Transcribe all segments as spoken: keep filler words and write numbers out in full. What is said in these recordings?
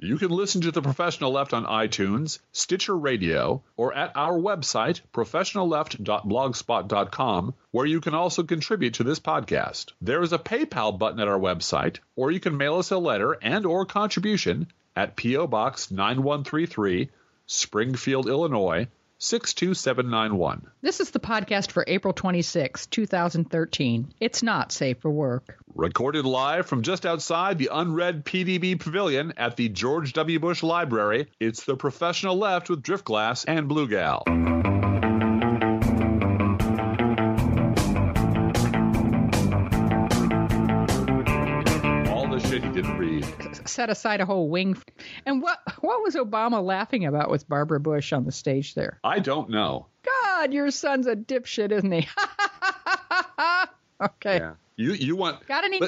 You can listen to The Professional Left on iTunes, Stitcher Radio, or at our website, professional left dot blogspot dot com, where you can also contribute to this podcast. There is a PayPal button at our website, or you can mail us a letter and or contribution at P O. Box nine one three three, Springfield, Illinois, six two seven nine one. This is the podcast for April twenty-sixth, two thousand thirteen. It's not safe for work. Recorded live from just outside the unread P D B Pavilion at the George W. Bush Library, it's The Professional Left with Driftglass and Blue Gal. All the shit he didn't read. Set aside a whole wing. And what what was Obama laughing about with Barbara Bush on the stage there? I don't know. God, your son's a dipshit, isn't he? Okay. Yeah. You you want Got any but,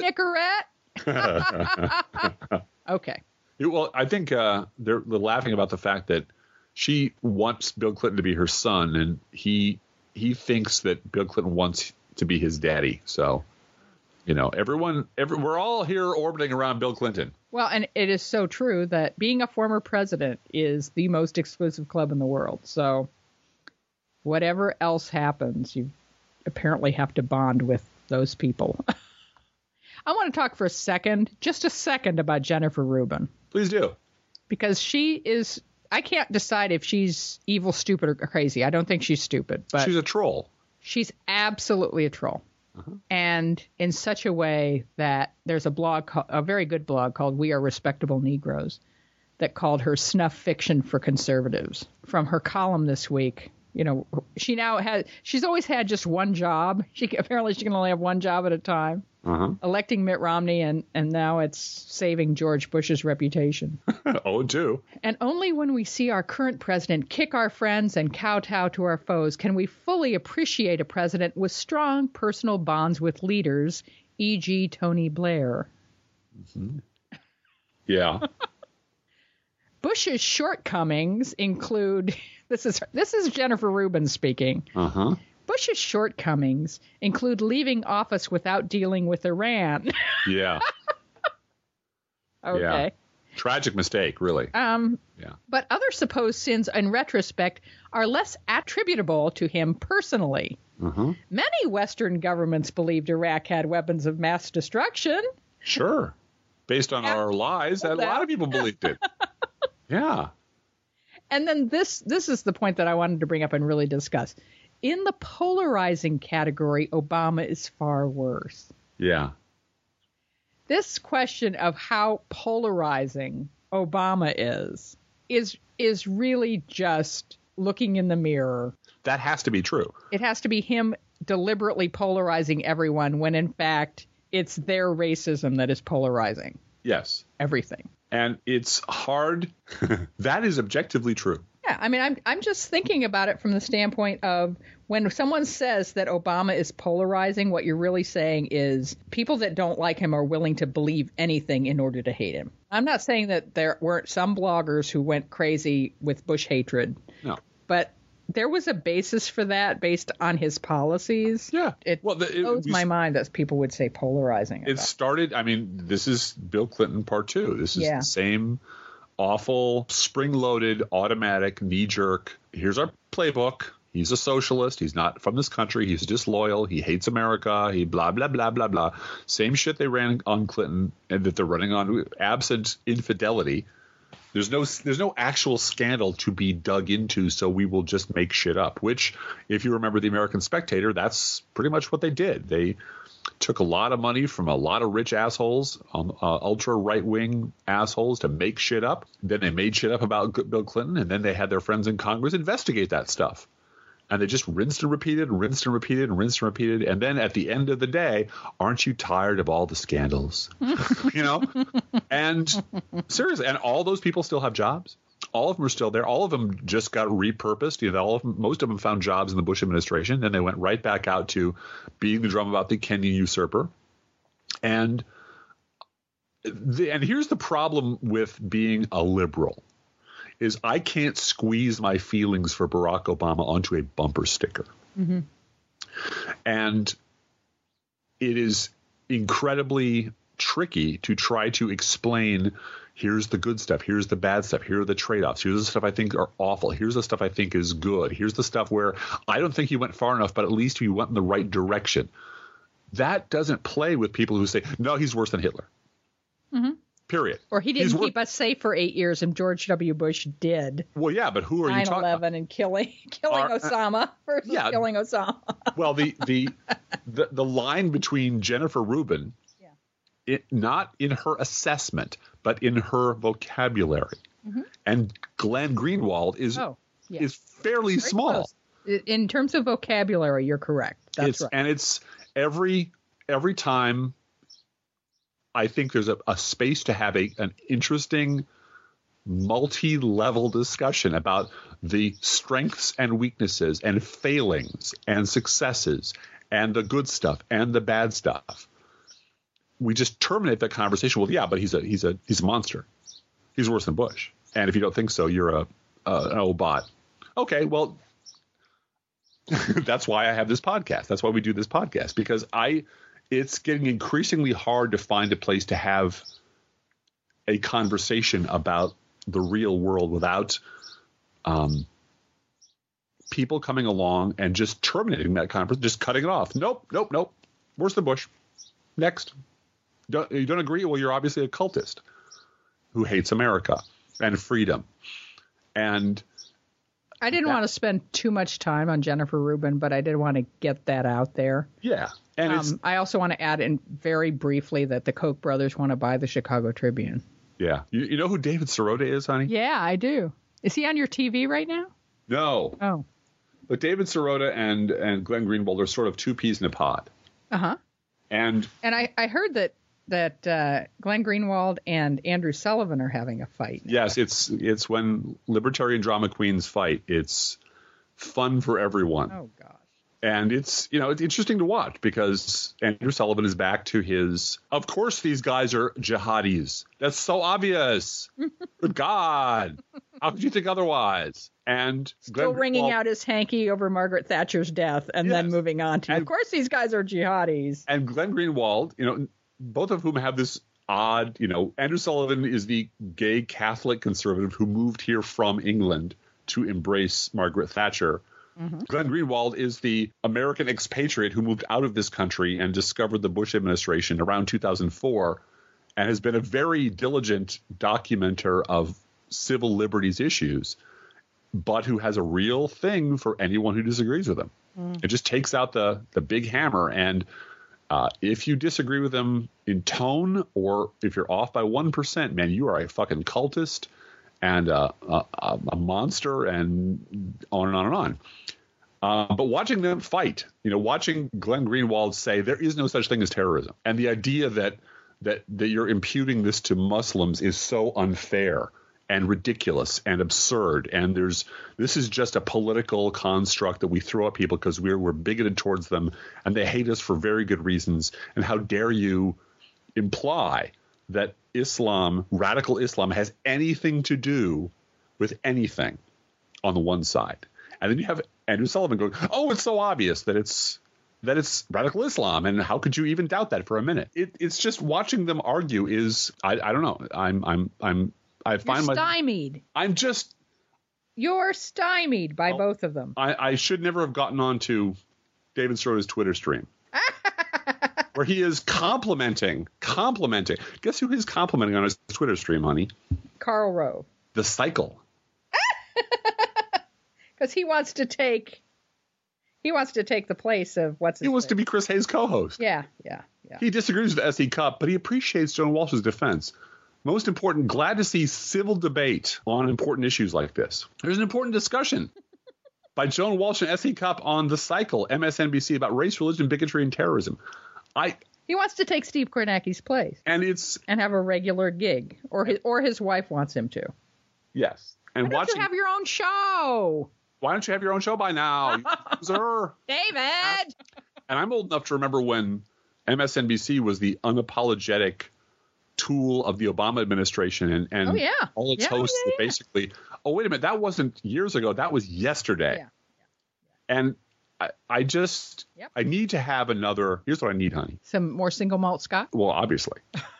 Nicorette? Okay. You, well, I think uh, they're, they're laughing about the fact that she wants Bill Clinton to be her son, and he he thinks that Bill Clinton wants to be his daddy. So, you know, everyone, every, we're all here orbiting around Bill Clinton. Well, and it is so true that being a former president is the most exclusive club in the world. So, whatever else happens, you apparently have to bond with those people. I want to talk for a second, just a second, about Jennifer Rubin. Please do. Because she is, I can't decide if she's evil, stupid, or crazy. I don't think she's stupid. But she's a troll. She's absolutely a troll. Uh-huh. And in such a way that there's a blog, a very good blog called We Are Respectable Negroes, that called her snuff fiction for conservatives. From her column this week, you know, she now has, she's always had just one job. She apparently she can only have one job at a time. Uh-huh. Electing Mitt Romney, and, and now it's saving George Bush's reputation. Oh, too. And only when we see our current president kick our friends and kowtow to our foes can we fully appreciate a president with strong personal bonds with leaders, for example. Tony Blair. Mm-hmm. Yeah. Bush's shortcomings include, this is this is Jennifer Rubin speaking. Uh-huh. Bush's shortcomings include leaving office without dealing with Iran. Yeah. Okay. Yeah. Tragic mistake, really. Um, yeah. But other supposed sins, in retrospect, are less attributable to him personally. Uh-huh. Many Western governments believed Iraq had weapons of mass destruction. Sure. Based on our lies, a lot of people believed it. Yeah. And then this this is the point that I wanted to bring up and really discuss. In the polarizing category, Obama is far worse. Yeah. This question of how polarizing Obama is, is is really just looking in the mirror. That has to be true. It has to be him deliberately polarizing everyone when, in fact, it's their racism that is polarizing. Yes. Everything. And it's hard. That is objectively true. Yeah, I mean, I'm I'm just thinking about it from the standpoint of when someone says that Obama is polarizing, what you're really saying is people that don't like him are willing to believe anything in order to hate him. I'm not saying that there weren't some bloggers who went crazy with Bush hatred. No. But there was a basis for that based on his policies. Yeah. It well, the, it, blows we, my mind that people would say polarizing. It started, I mean, this is Bill Clinton part two. This is yeah. the same awful, spring-loaded, automatic, knee-jerk. Here's our playbook. He's a socialist. He's not from this country. He's disloyal. He hates America. He blah, blah, blah, blah, blah. Same shit they ran on Clinton and that they're running on absent infidelity. There's no there's no actual scandal to be dug into, so we will just make shit up, which, if you remember the American Spectator, that's pretty much what they did. They took a lot of money from a lot of rich assholes, um, uh, ultra right-wing assholes, to make shit up. Then they made shit up about Bill Clinton, and then they had their friends in Congress investigate that stuff. And they just rinsed and repeated and rinsed and repeated and rinsed and repeated. And then at the end of the day, aren't you tired of all the scandals? You know? And seriously, and all those people still have jobs. All of them are still there. All of them just got repurposed. You know, all of them, most of them found jobs in the Bush administration. Then they went right back out to beating the drum about the Kenyan usurper. And the, and here's the problem with being a liberal. Is I can't squeeze my feelings for Barack Obama onto a bumper sticker. Mm-hmm. And it is incredibly tricky to try to explain Here's the good stuff. Here's the bad stuff. Here are the trade-offs. Here's the stuff I think are awful. Here's the stuff I think is good. Here's the stuff where I don't think you went far enough, but at least you went in the right direction. That doesn't play with people who say, no, he's worse than Hitler. Mm-hmm. Period. Or he didn't He's keep wor- us safe for eight years, and George W. Bush did. Well, yeah, but who are you talking about? nine eleven and killing killing Are- Osama versus yeah. killing Osama. Well, the, the the the line between Jennifer Rubin, Yeah. it, not in her assessment, but in her vocabulary, Mm-hmm. and Glenn Greenwald is Oh, yeah. is fairly Very small. close. In terms of vocabulary, you're correct. That's it's, right. And it's every every time I think there's a, a space to have a an interesting multi-level discussion about the strengths and weaknesses and failings and successes and the good stuff and the bad stuff. We just terminate that conversation with, yeah, but he's a he's a he's a monster. He's worse than Bush. And if you don't think so, you're a uh, an old bot. Okay, well, that's why I have this podcast. That's why we do this podcast, because I it's getting increasingly hard to find a place to have a conversation about the real world without um, people coming along and just terminating that conversation, just cutting it off. Nope, nope, nope. Worse than Bush. Next. Don't, you don't agree? Well, you're obviously a cultist who hates America and freedom. And I didn't that- want to spend too much time on Jennifer Rubin, but I did want to get that out there. yeah. And it's, Um, I also want to add in very briefly that the Koch brothers want to buy the Chicago Tribune. yeah. You, you know who David Sirota is, honey? Yeah, I do. Is he on your T V right now? No. Oh. But David Sirota and, and Glenn Greenwald are sort of two peas in a pod. Uh-huh. And And I, I heard that that uh, Glenn Greenwald and Andrew Sullivan are having a fight. yes, it's it's when libertarian drama queens fight. It's fun for everyone. Oh, gosh. And it's, you know, it's interesting to watch because Andrew Sullivan is back to his, of course, these guys are jihadis. That's so obvious. Good God. How could you think otherwise? And Still Glenn wringing Greenwald- out his hanky over Margaret Thatcher's death and then Yes. moving on to, And- of course, these guys are jihadis. And Glenn Greenwald, you know, both of whom have this odd, you know, Andrew Sullivan is the gay Catholic conservative who moved here from England to embrace Margaret Thatcher. Mm-hmm. Glenn Greenwald is the American expatriate who moved out of this country and discovered the Bush administration around two thousand four and has been a very diligent documenter of civil liberties issues, but who has a real thing for anyone who disagrees with him. Mm. It just takes out the the big hammer. And uh, if you disagree with him in tone, or if you're off by one percent, man, you are a fucking cultist and uh, a, a monster, and on and on and on. Uh, but watching them fight, you know, watching Glenn Greenwald say there is no such thing as terrorism, and the idea that that that you're imputing this to Muslims is so unfair and ridiculous and absurd, and there's this is just a political construct that we throw at people because we're we're bigoted towards them and they hate us for very good reasons. And how dare you imply that Islam, radical Islam, has anything to do with anything on the one side. And then you have Andrew Sullivan going, oh, it's so obvious that it's that it's radical Islam. And how could you even doubt that for a minute? It, it's just watching them argue is I, I don't know. I'm I'm I'm I find You're my stymied. I'm just You're stymied by Oh. both of them. I, I should never have gotten onto David Sirota's Twitter stream. Where he is complimenting, complimenting. Guess who he's complimenting on his Twitter stream, honey? Karl Rove. The Cycle. Because he wants to take he wants to take the place of what's his He wants name? to be Chris Hayes' co-host. Yeah, yeah, yeah. He disagrees with S E Cup, but he appreciates Joan Walsh's defense. Most important, glad to see civil debate on important issues like this. There's an important discussion by Joan Walsh and S E Cup on The Cycle, M S N B C, about race, religion, bigotry, and terrorism. I He wants to take Steve Kornacki's place and it's and have a regular gig, or his or his wife wants him to. yes. And Why don't watching. you have your own show, Why don't you have your own show by now, you loser? David? And I'm old enough to remember when M S N B C was the unapologetic tool of the Obama administration, and, and Oh, yeah. all its Yeah, hosts yeah, were yeah. basically, oh, wait a minute, that wasn't years ago. That was yesterday. Yeah. And I, I just, Yep. I need to have another, here's what I need, honey. Some more single malt scotch. Well, obviously.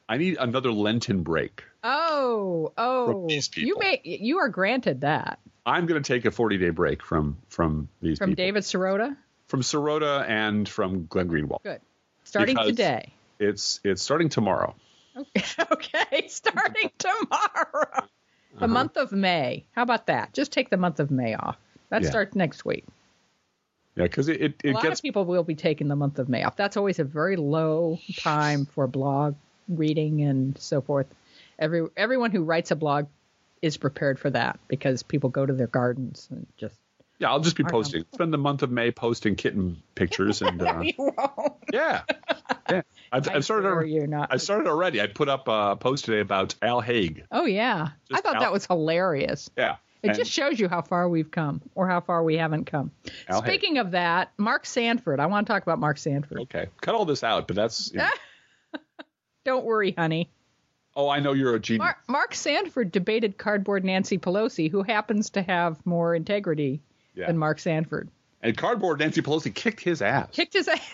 I need another Lenten break. Oh, oh, From these people. you may you are granted that I'm going to take a forty-day break from from these from people. David Sirota. From Sirota and from Glenn Greenwald. Good. Starting Because today. It's it's starting tomorrow. Okay, okay. Starting tomorrow. The Uh-huh. month of May. How about that? Just take the month of May off. That Yeah. starts next week. Yeah, because it, it, A it lot gets of people will be taking the month of May off. That's always a very low time for blog reading and so forth. Every everyone who writes a blog is prepared for that because people go to their gardens and just. yeah. I'll just be Aren't posting. Spend the month of May posting kitten pictures and uh, You won't. yeah, yeah. I've, I I've started. dare alre- you not. I started already. I put up a post today about Al Haig. Oh yeah, Just I thought Al- that was hilarious. Yeah, It and just shows you how far we've come or how far we haven't come. Al Haig. Speaking of that, Mark Sanford. I want to talk about Mark Sanford. Okay, cut all this out. But that's. You know, Don't worry, honey. oh, I know you're a genius. Mark, Mark Sanford debated Cardboard Nancy Pelosi, who happens to have more integrity Yeah. than Mark Sanford. And Cardboard Nancy Pelosi kicked his ass. Kicked his ass.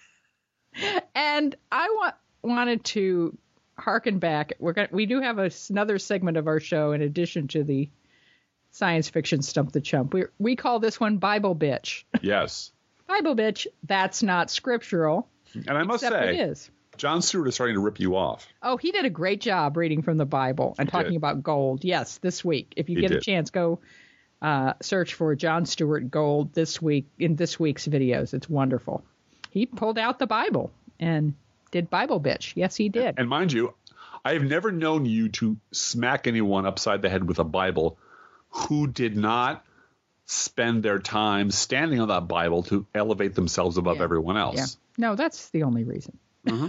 And I want wanted to harken back. We're going we do have a, another segment of our show in addition to the science fiction Stump the Chump. We we call this one Bible Bitch. Yes, Bible Bitch, that's not scriptural. and I must Except it say, is. John Stewart is starting to rip you off. Oh, he did a great job reading from the Bible and He talking did. about gold. Yes, this week. If you He get a did. chance, go uh, search for John Stewart Gold this week in this week's videos. It's wonderful. He pulled out the Bible and did Bible Bitch. Yes, he did. And mind you, I have never known you to smack anyone upside the head with a Bible who did not spend their time standing on that Bible to elevate themselves above Yeah. everyone else. Yeah. No, that's the only reason.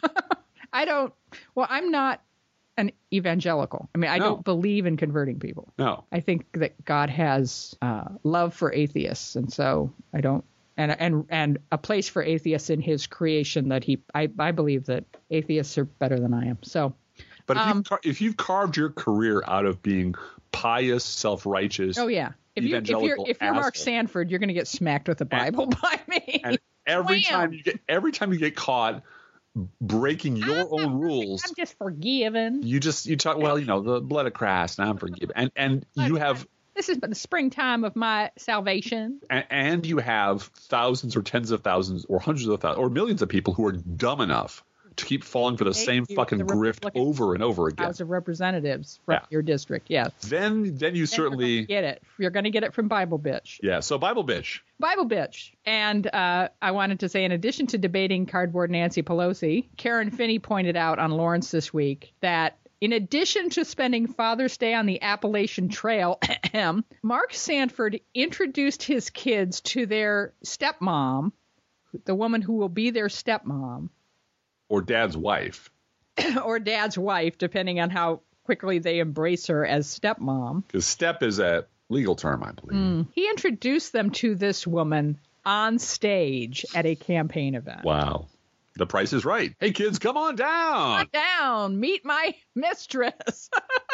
I don't. Well, I'm not an evangelical. I mean, I No. don't believe in converting people. No. I think that God has uh, love for atheists, and so I don't, and and and a place for atheists in His creation. That He, I, I believe that atheists are better than I am. So, But if, Um, you've, car- if you've carved your career out of being pious, self-righteous, oh yeah, if you if you're evangelical if you're Mark asshole. Sanford, you're going to get smacked with a Bible by me. and every Wham! time you get every time you get caught breaking your own rules, I'm just forgiven. you just you talk well, you know, the blood of Christ, and I'm forgiven, and and you have This is the springtime of my salvation. and, and you have thousands or tens of thousands or hundreds of thousands or millions of people who are dumb enough to keep falling for the Thank same you, fucking the grift Republican over and over again. House of Representatives from Yeah. your district. Yes. Then then you Then certainly you're gonna get it. You're going to get it from Bible Bitch. yeah. So Bible bitch. Bible Bitch. And uh, I wanted to say, in addition to debating Cardboard Nancy Pelosi, Karen Finney pointed out on Lawrence this week that in addition to spending Father's Day on the Appalachian Trail, Mark Sanford introduced his kids to their stepmom, the woman who will be their stepmom, Or dad's wife, or dad's wife, depending on how quickly they embrace her as stepmom. because step is a legal term, I believe. He introduced them to this woman on stage at a campaign event. Wow. The Price is Right. Hey kids, come on down Come down, meet my mistress.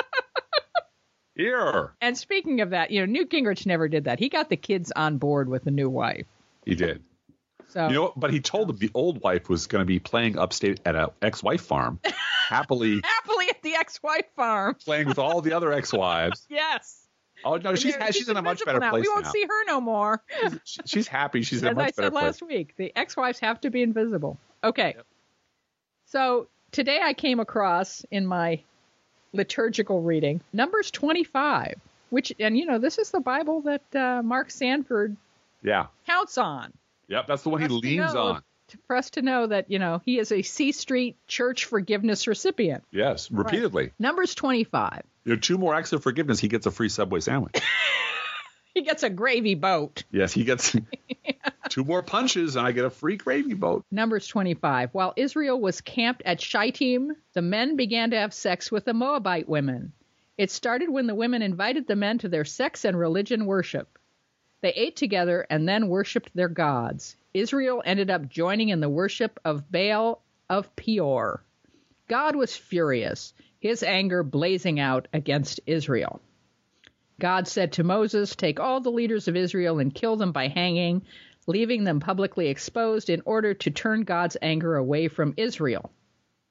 here. And speaking of that, you know, Newt Gingrich never did that. He got the kids on board with the new wife. He did. So You know, what? But he told them the old wife was going to be playing upstate at a ex-wife farm, happily happily at the ex-wife farm. playing with all the other ex-wives. Yes. Oh no, she's They're- she's in a much invisible better now. place We won't now. see her no more. She- She's happy. She's in a As much I better said place. last week, the ex-wives have to be invisible. Okay. So today I came across in my liturgical reading Numbers twenty-five, which, and you know, this is the Bible that uh, Mark Sanford Yeah. counts on. Yep. That's the one he For us to leans know- on. For us to know that, you know, he is a C Street Church forgiveness recipient. Yes, repeatedly. Numbers twenty-five. You know, two more acts of forgiveness, he gets a free Subway sandwich. He gets a gravy boat. Yes, he gets two more punches, and I get a free gravy boat. Numbers twenty-five. While Israel was camped at Shittim, the men began to have sex with the Moabite women. It started when the women invited the men to their sex and religion worship. They ate together and then worshipped their gods. Israel ended up joining in the worship of Baal of Peor. God was furious, his anger blazing out against Israel. God said to Moses, "Take all the leaders of Israel and kill them by hanging, leaving them publicly exposed in order to turn God's anger away from Israel."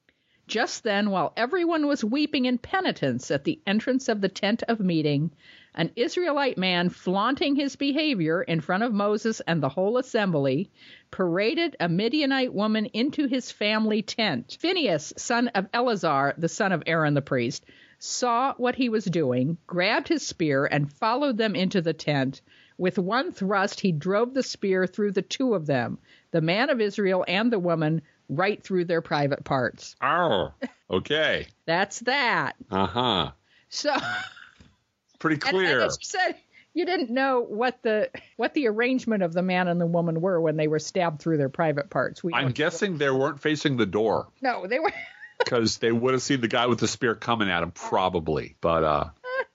Just then, while everyone was weeping in penitence at the entrance of the tent of meeting, an Israelite man, flaunting his behavior in front of Moses and the whole assembly, paraded a Midianite woman into his family tent. Phinehas, son of Eleazar, the son of Aaron the priest, saw what he was doing, grabbed his spear, and followed them into the tent. With one thrust, he drove the spear through the two of them, the man of Israel and the woman, right through their private parts. Oh, okay. That's that. Uh-huh. So... Pretty clear. And, and as you said, you didn't know what the what the arrangement of the man and the woman were when they were stabbed through their private parts. We I'm guessing they weren't facing the door. No, they were. Because they would have seen the guy with the spear coming at him, probably. But uh,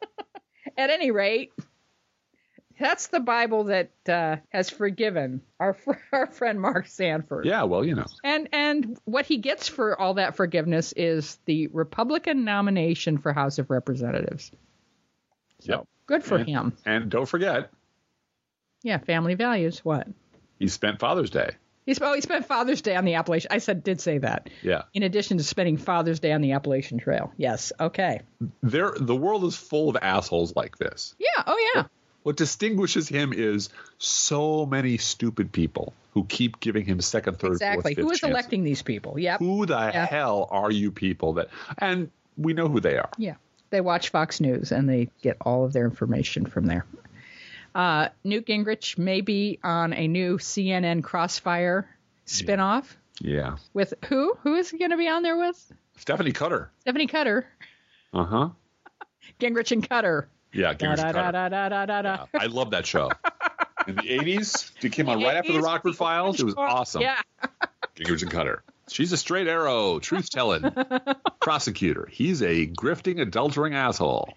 at any rate, that's the Bible that uh, has forgiven our our friend Mark Sanford. Yeah, well, you know. And and what he gets for all that forgiveness is the Republican nomination for House of Representatives. So, yep. Good for and, him. And don't forget. Yeah, family values. What? He spent Father's Day. He's, oh, he spent Father's Day on the Appalachian. I said, did say that. Yeah. In addition to spending Father's Day on the Appalachian Trail. Yes. Okay. There, the world is full of assholes like this. Yeah. Oh, yeah. What, what distinguishes him is so many stupid people who keep giving him second, third, exactly. fourth, fifth Who is chances. electing these people? Yep. Who the yeah. hell are you people that? And we know who they are. Yeah. They watch Fox News, and they get all of their information from there. Uh, Newt Gingrich may be on a new C N N Crossfire spinoff. Yeah. With who? Who is he going to be on there with? Stephanie Cutter. Stephanie Cutter. Uh-huh. Gingrich and Cutter. Yeah, Gingrich da, and da, Cutter. Da, da, da, da, da. Yeah, I love that show. In the eighties, it came on right after the Rockford Files. It was awesome. Yeah. Gingrich and Cutter. She's a straight arrow, truth-telling prosecutor. He's a grifting, adultering asshole.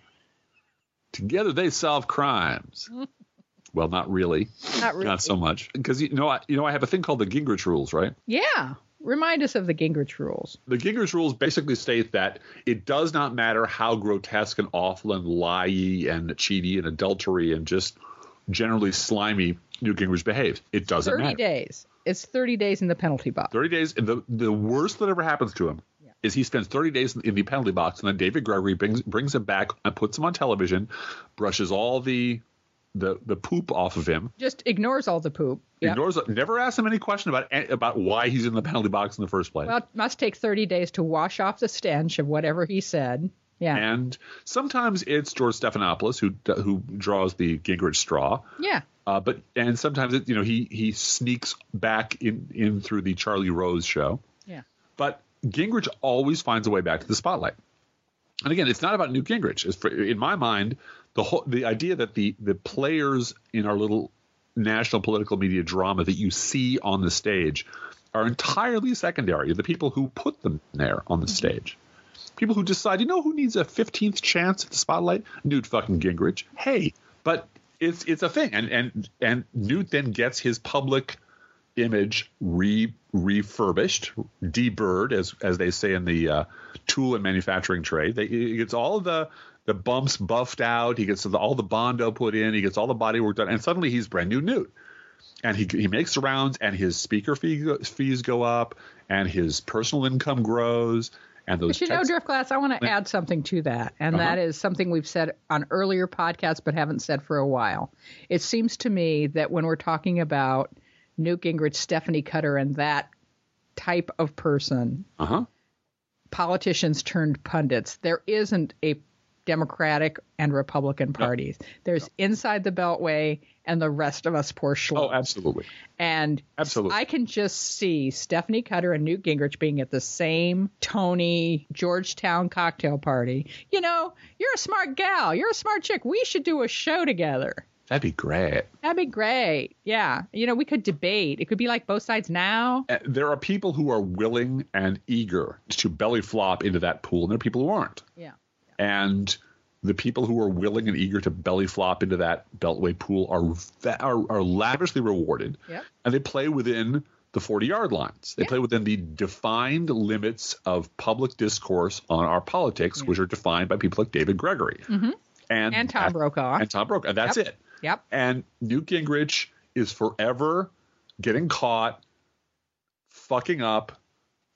Together they solve crimes. Well, not really. Not really. Not so much. Because, you know, I, you know, I have a thing called the Gingrich Rules, right? Yeah. Remind us of the Gingrich Rules. The Gingrich Rules basically state that it does not matter how grotesque and awful and lie-y and cheaty and adultery and just generally slimy Newt Gingrich behaves. It doesn't thirty matter. thirty days. It's thirty days in the penalty box. thirty days. The, the worst that ever happens to him yeah. is he spends thirty days in the penalty box, and then David Gregory brings brings him back and puts him on television, brushes all the the the poop off of him. Just ignores all the poop. Yep. Ignores it. Never asks him any question about about why he's in the penalty box in the first place. Well, it must take thirty days to wash off the stench of whatever he said. Yeah. And sometimes it's George Stephanopoulos who who draws the Gingrich straw. Yeah. Uh, but and sometimes it, you know he he sneaks back in in through the Charlie Rose show. Yeah. But Gingrich always finds a way back to the spotlight. And again, it's not about Newt Gingrich. It's for, in my mind, the whole the idea that the the players in our little national political media drama that you see on the stage are entirely secondary. The people who put them there on the mm-hmm. stage. People who decide, you know, who needs a fifteenth chance at the spotlight? Newt fucking Gingrich. Hey, but it's it's a thing, and and and Newt then gets his public image re refurbished, deburred, as as they say in the uh, tool and manufacturing trade. They, he gets all of the the bumps buffed out. He gets all the Bondo put in. He gets all the body work done, and suddenly he's brand new Newt. And he he makes the rounds, and his speaker fee, fees go up, and his personal income grows. And those but you know, Driftglass, I want to add something to that, and uh-huh. that is something we've said on earlier podcasts but haven't said for a while. It seems to me that when we're talking about Newt Gingrich, Stephanie Cutter, and that type of person, uh-huh. politicians turned pundits, there isn't a Democratic and Republican parties. No. There's no. inside the Beltway and the rest of us poor schlubs. Oh, absolutely. And absolutely. I can just see Stephanie Cutter and Newt Gingrich being at the same Tony Georgetown cocktail party. You know, you're a smart gal. You're a smart chick. We should do a show together. That'd be great. That'd be great. Yeah. You know, we could debate. It could be like Both Sides Now. Uh, there are people who are willing and eager to belly flop into that pool, and there are people who aren't. Yeah. And the people who are willing and eager to belly flop into that Beltway pool are are, are lavishly rewarded. Yep. And they play within the forty-yard lines. They yep. play within the defined limits of public discourse on our politics, yep. which are defined by people like David Gregory. Mm-hmm. And, and Tom that, Brokaw. And Tom Brokaw. And that's yep. it. Yep. And Newt Gingrich is forever getting caught, fucking up,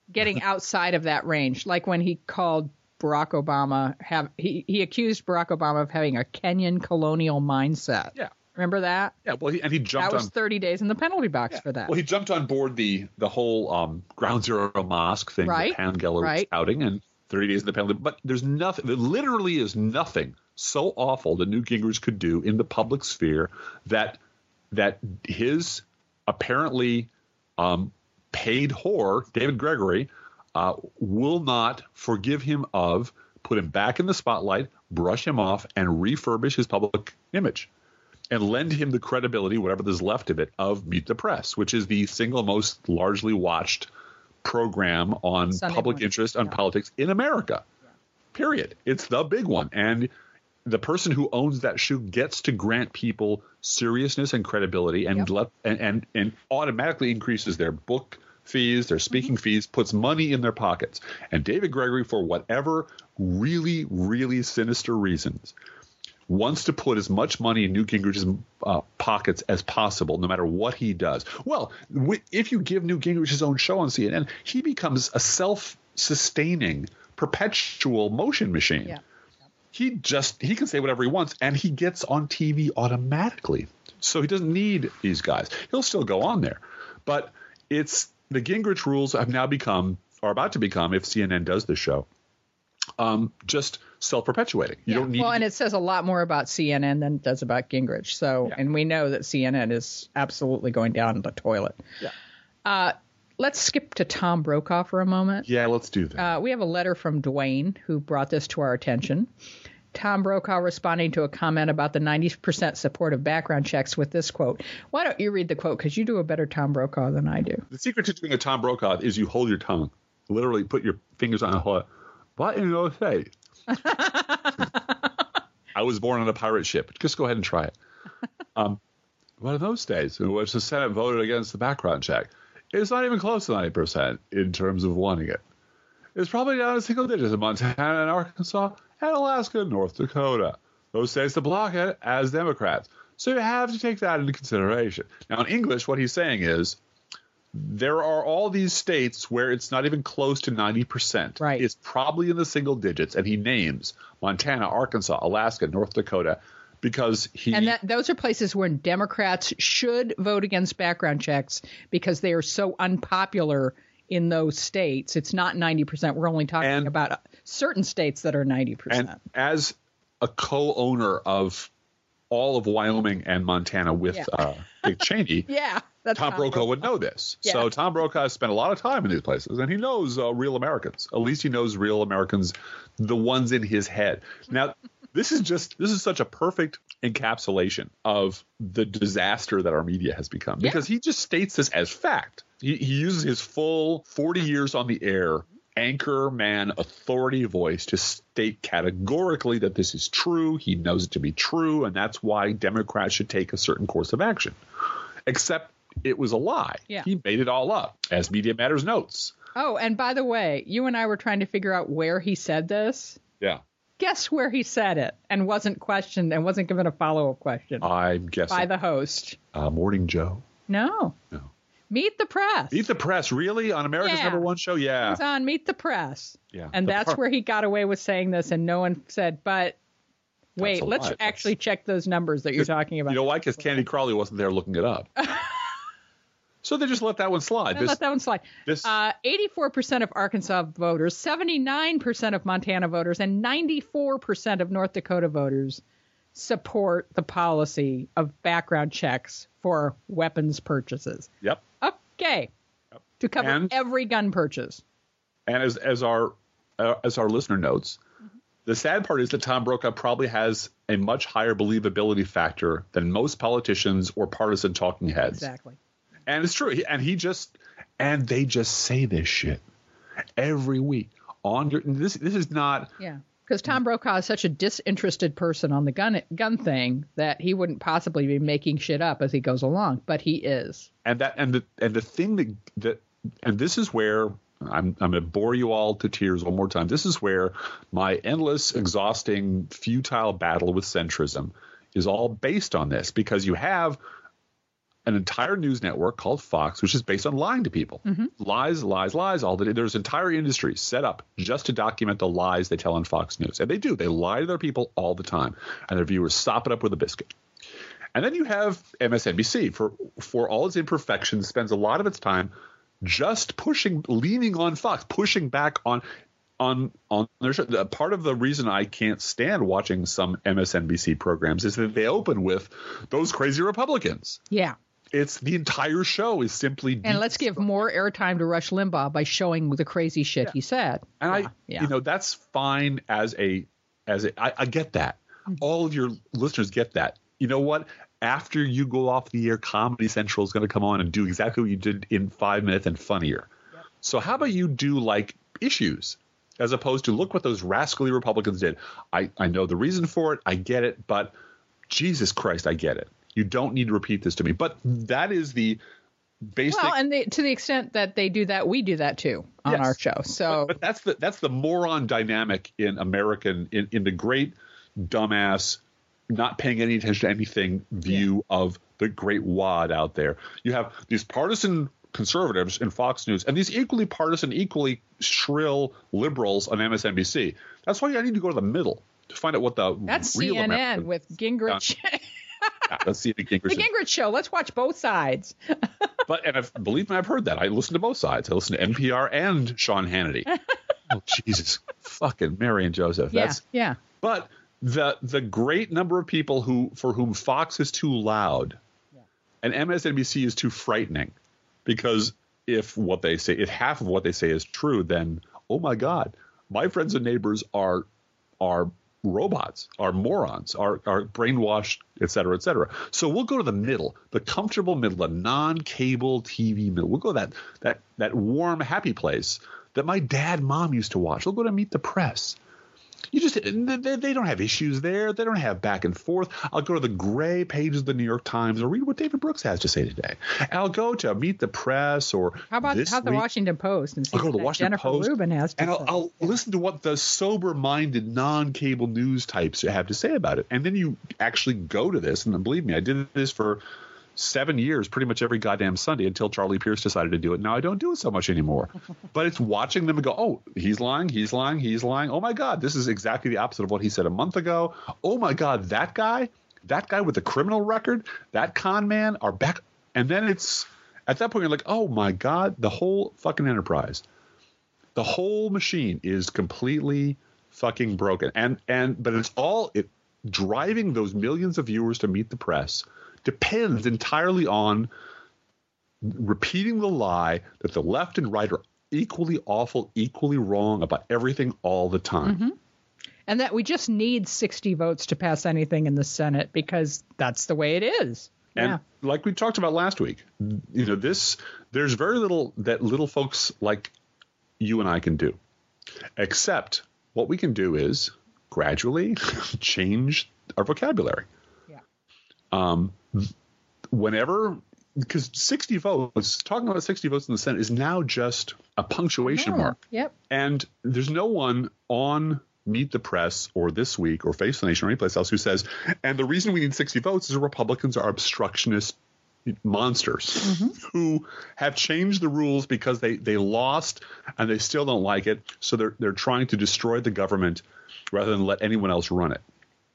getting outside of that range, like when he called Barack Obama, have he, he accused Barack Obama of having a Kenyan colonial mindset. Yeah. Remember that? Yeah, well, he, and he jumped on... That was on, thirty days in the penalty box yeah. for that. Well, he jumped on board the the whole um, Ground Zero Mosque thing right. that Pan Geller right. was outing, and thirty days in the penalty. But there's nothing, there literally is nothing so awful that Newt Gingrich could do in the public sphere that that his apparently um, paid whore, David Gregory, uh, will not forgive him of, put him back in the spotlight, brush him off, and refurbish his public image. And lend him the credibility, whatever there's left of it, of Meet the Press, which is the single most largely watched program on Sunday public morning. interest on yeah. politics in America. Yeah. Period. It's the big one. And the person who owns that shoe gets to grant people seriousness and credibility and yep. let and, and, and automatically increases their book fees, their speaking mm-hmm. fees, puts money in their pockets. And David Gregory, for whatever really, really sinister reasons, wants to put as much money in Newt Gingrich's uh, pockets as possible, no matter what he does. Well, w- if you give Newt Gingrich his own show on C N N, he becomes a self-sustaining, perpetual motion machine. Yeah. He just he can say whatever he wants, and he gets on T V automatically. So he doesn't need these guys. He'll still go on there, but it's the Gingrich rules have now become, are about to become, if C N N does this show, um, just self-perpetuating. You yeah. don't need. Well, to- and it says a lot more about C N N than it does about Gingrich. So, yeah. and we know that C N N is absolutely going down the toilet. Yeah. Uh, let's skip to Tom Brokaw for a moment. Yeah, let's do that. Uh, we have a letter from Dwayne who brought this to our attention. Tom Brokaw responding to a comment about the ninety percent support of background checks with this quote. Why don't you read the quote? Because you do a better Tom Brokaw than I do. The secret to doing a Tom Brokaw is you hold your tongue. Literally put your fingers on a hole. What in those days? I was born on a pirate ship. Just go ahead and try it. Um, what in those days in which the Senate voted against the background check? It's not even close to ninety percent in terms of wanting it. It's probably down to single digits in Montana and Arkansas and Alaska and North Dakota. Those states that block it as Democrats. So you have to take that into consideration. Now, in English, what he's saying is there are all these states where it's not even close to ninety percent. Right. It's probably in the single digits. And he names Montana, Arkansas, Alaska, North Dakota, because he... And that those are places where Democrats should vote against background checks because they are so unpopular in those states. It's not ninety percent. We're only talking and, about certain states that are ninety percent. And as a co-owner of all of Wyoming and Montana with yeah. uh, Dick Cheney, yeah, that's Tom, Tom Brokaw, Brokaw would know this. Yeah. So Tom Brokaw has spent a lot of time in these places, and he knows uh, real Americans. At least he knows real Americans, the ones in his head. Now, this is just this is such a perfect encapsulation of the disaster that our media has become, because yeah. he just states this as fact. He, he uses his full forty years on the air anchor man authority voice to state categorically that this is true. He knows it to be true, and that's why Democrats should take a certain course of action. Except it was a lie. Yeah. He made it all up, as Media Matters notes. Oh, and by the way, you and I were trying to figure out where he said this. Yeah. Guess where he said it and wasn't questioned and wasn't given a follow-up question. I'm guessing. By the host. Uh, Morning Joe. No. No. Meet the Press. Meet the Press, really? On America's yeah. number one show? Yeah. It was on Meet the Press. Yeah. And that's par- where he got away with saying this, and no one said, but wait, let's lie. actually that's... check those numbers that you're talking about. You know why? Because Candy Crawley wasn't there looking it up. So they just let that one slide. This, let that one slide. This... Uh, eighty-four percent of Arkansas voters, seventy-nine percent of Montana voters, and ninety-four percent of North Dakota voters support the policy of background checks for weapons purchases. Yep. Okay. Yep. To cover and, every gun purchase. And as as our uh, as our listener notes, mm-hmm. the sad part is that Tom Brokaw probably has a much higher believability factor than most politicians or partisan talking heads. Exactly. And it's true. And he just and they just say this shit every week on your. This this is not. Yeah. Because Tom Brokaw is such a disinterested person on the gun gun thing that he wouldn't possibly be making shit up as he goes along, but he is. And that and the and the thing that that and this is where I'm I'm going to bore you all to tears one more time. This is where my endless, exhausting, futile battle with centrism is all based on this, because you have an entire news network called Fox, which is based on lying to people. Mm-hmm. Lies, lies, lies. All the there's entire industries set up just to document the lies they tell on Fox News. And they do. They lie to their people all the time. And their viewers sop it up with a biscuit. And then you have M S N B C, for for all its imperfections, spends a lot of its time just pushing, leaning on Fox, pushing back on on on their show. Part of the reason I can't stand watching some M S N B C programs is that they open with those crazy Republicans. Yeah. It's the entire show is simply and let's give more airtime to Rush Limbaugh by showing the crazy shit yeah. he said. And yeah. I, yeah. you know, that's fine as a as a. I, I get that. Mm-hmm. All of your listeners get that. You know what? After you go off the air, Comedy Central is going to come on and do exactly what you did in five minutes and funnier. Yep. So how about you do like issues as opposed to look what those rascally Republicans did? I, I know the reason for it. I get it. But Jesus Christ, I get it. You don't need to repeat this to me. But that is the basic. Well, and they, to the extent that they do that, we do that, too, on yes. our show. So, But, but that's the that's the moron dynamic in American in, in the great dumbass not paying any attention to anything view yeah. of the great wad out there. You have these partisan conservatives in Fox News and these equally partisan, equally shrill liberals on M S N B C. That's why I need to go to the middle to find out what the That's real C N N American, with Gingrich. Uh, yeah, let's see the Gingrich. The Gingrich show. Let's watch both sides. But and I've, believe me, I've heard that. I listen to both sides. I listen to N P R and Sean Hannity. Oh, Jesus. Fucking Mary and Joseph. That's, yeah, yeah. But the the great number of people who for whom Fox is too loud yeah. and M S N B C is too frightening, because if what they say, if half of what they say is true, then, oh, my God, my friends and neighbors are are robots, are morons, are, are brainwashed, et cetera, et cetera. So we'll go to the middle, the comfortable middle, the non-cable T V middle. We'll go to that, that, that warm, happy place that my dad, mom used to watch. We'll go to Meet the Press. You just they, they don't have issues there. They don't have back and forth. I'll go to the gray pages of the New York Times and read what David Brooks has to say today. And I'll go to Meet the Press or how about this how the week. Washington Post and see I'll go to the what Washington Jennifer Post, Rubin has to and I'll, say. I'll yeah. listen to what the sober-minded non-cable news types have to say about it. And then you actually go to this, and believe me, I did this for seven years, pretty much every goddamn Sunday until Charlie Pierce decided to do it. Now I don't do it so much anymore. But it's watching them and go, oh, he's lying, he's lying, he's lying. Oh, my God, this is exactly the opposite of what he said a month ago. Oh, my God, that guy, that guy with the criminal record, that con man are back. And then it's at that point, you're like, oh, my God, the whole fucking enterprise, the whole machine is completely fucking broken. And and but it's all it driving those millions of viewers to Meet the Press depends entirely on repeating the lie that the left and right are equally awful, equally wrong about everything all the time. Mm-hmm. And that we just need sixty votes to pass anything in the Senate because that's the way it is. And yeah. like we talked about last week, you know, this there's very little that little folks like you and I can do, except what we can do is gradually change our vocabulary. Yeah. Um, whenever, because sixty votes, talking about sixty votes in the Senate is now just a punctuation no. mark. Yep. And there's no one on Meet the Press or This Week or Face the Nation or anyplace else who says, and the reason we need sixty votes is Republicans are obstructionist monsters mm-hmm. who have changed the rules because they, they lost and they still don't like it. So they're, they're trying to destroy the government rather than let anyone else run it.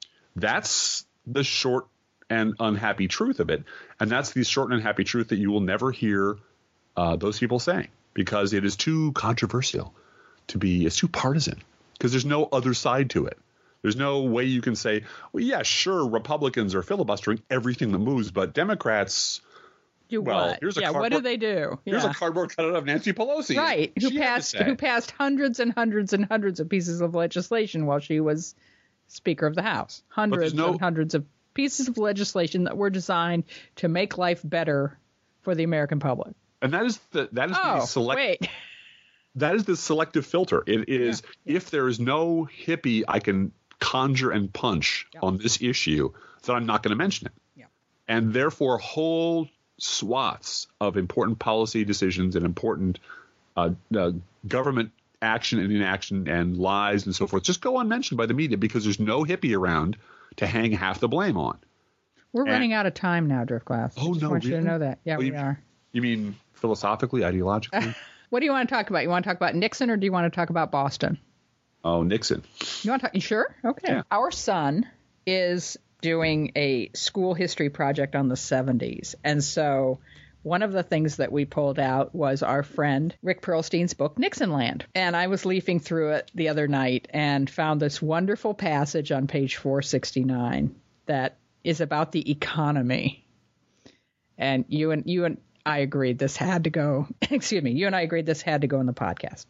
That's the short and unhappy truth of it. And that's the short and unhappy truth that you will never hear uh, those people saying, because it is too controversial to be, it's too partisan, because there's no other side to it. There's no way you can say, well, yeah, sure, Republicans are filibustering everything that moves, but Democrats, do well, what? here's a yeah, cardboard, what do they do? Here's yeah. a cardboard cutout of Nancy Pelosi. Right, who She passed who passed hundreds and hundreds and hundreds of pieces of legislation while she was Speaker of the House. Hundreds no, and hundreds of pieces of legislation that were designed to make life better for the American public. And that is the that is oh, the select wait. That is the selective filter. It is yeah, yeah. if there is no hippie I can conjure and punch yeah. on this issue, then I'm not going to mention it. Yeah. And therefore, whole swaths of important policy decisions and important uh, uh, government action and inaction and lies and so forth just go unmentioned by the media because there's no hippie around to hang half the blame on. We're and, running out of time now, Driftglass. Oh, I just no, want really? you to know that. Yeah, oh, we you, are. You mean philosophically, ideologically? What do you want to talk about? You want to talk about Nixon or do you want to talk about Boston? Oh, Nixon. You want to talk? You sure? Okay. Yeah. Our son is doing a school history project on the seventies. And so one of the things that we pulled out was our friend Rick Perlstein's book, Nixonland. And I was leafing through it the other night and found this wonderful passage on page four sixty-nine that is about the economy. And you and you and I agreed this had to go, excuse me, you and I agreed this had to go in the podcast.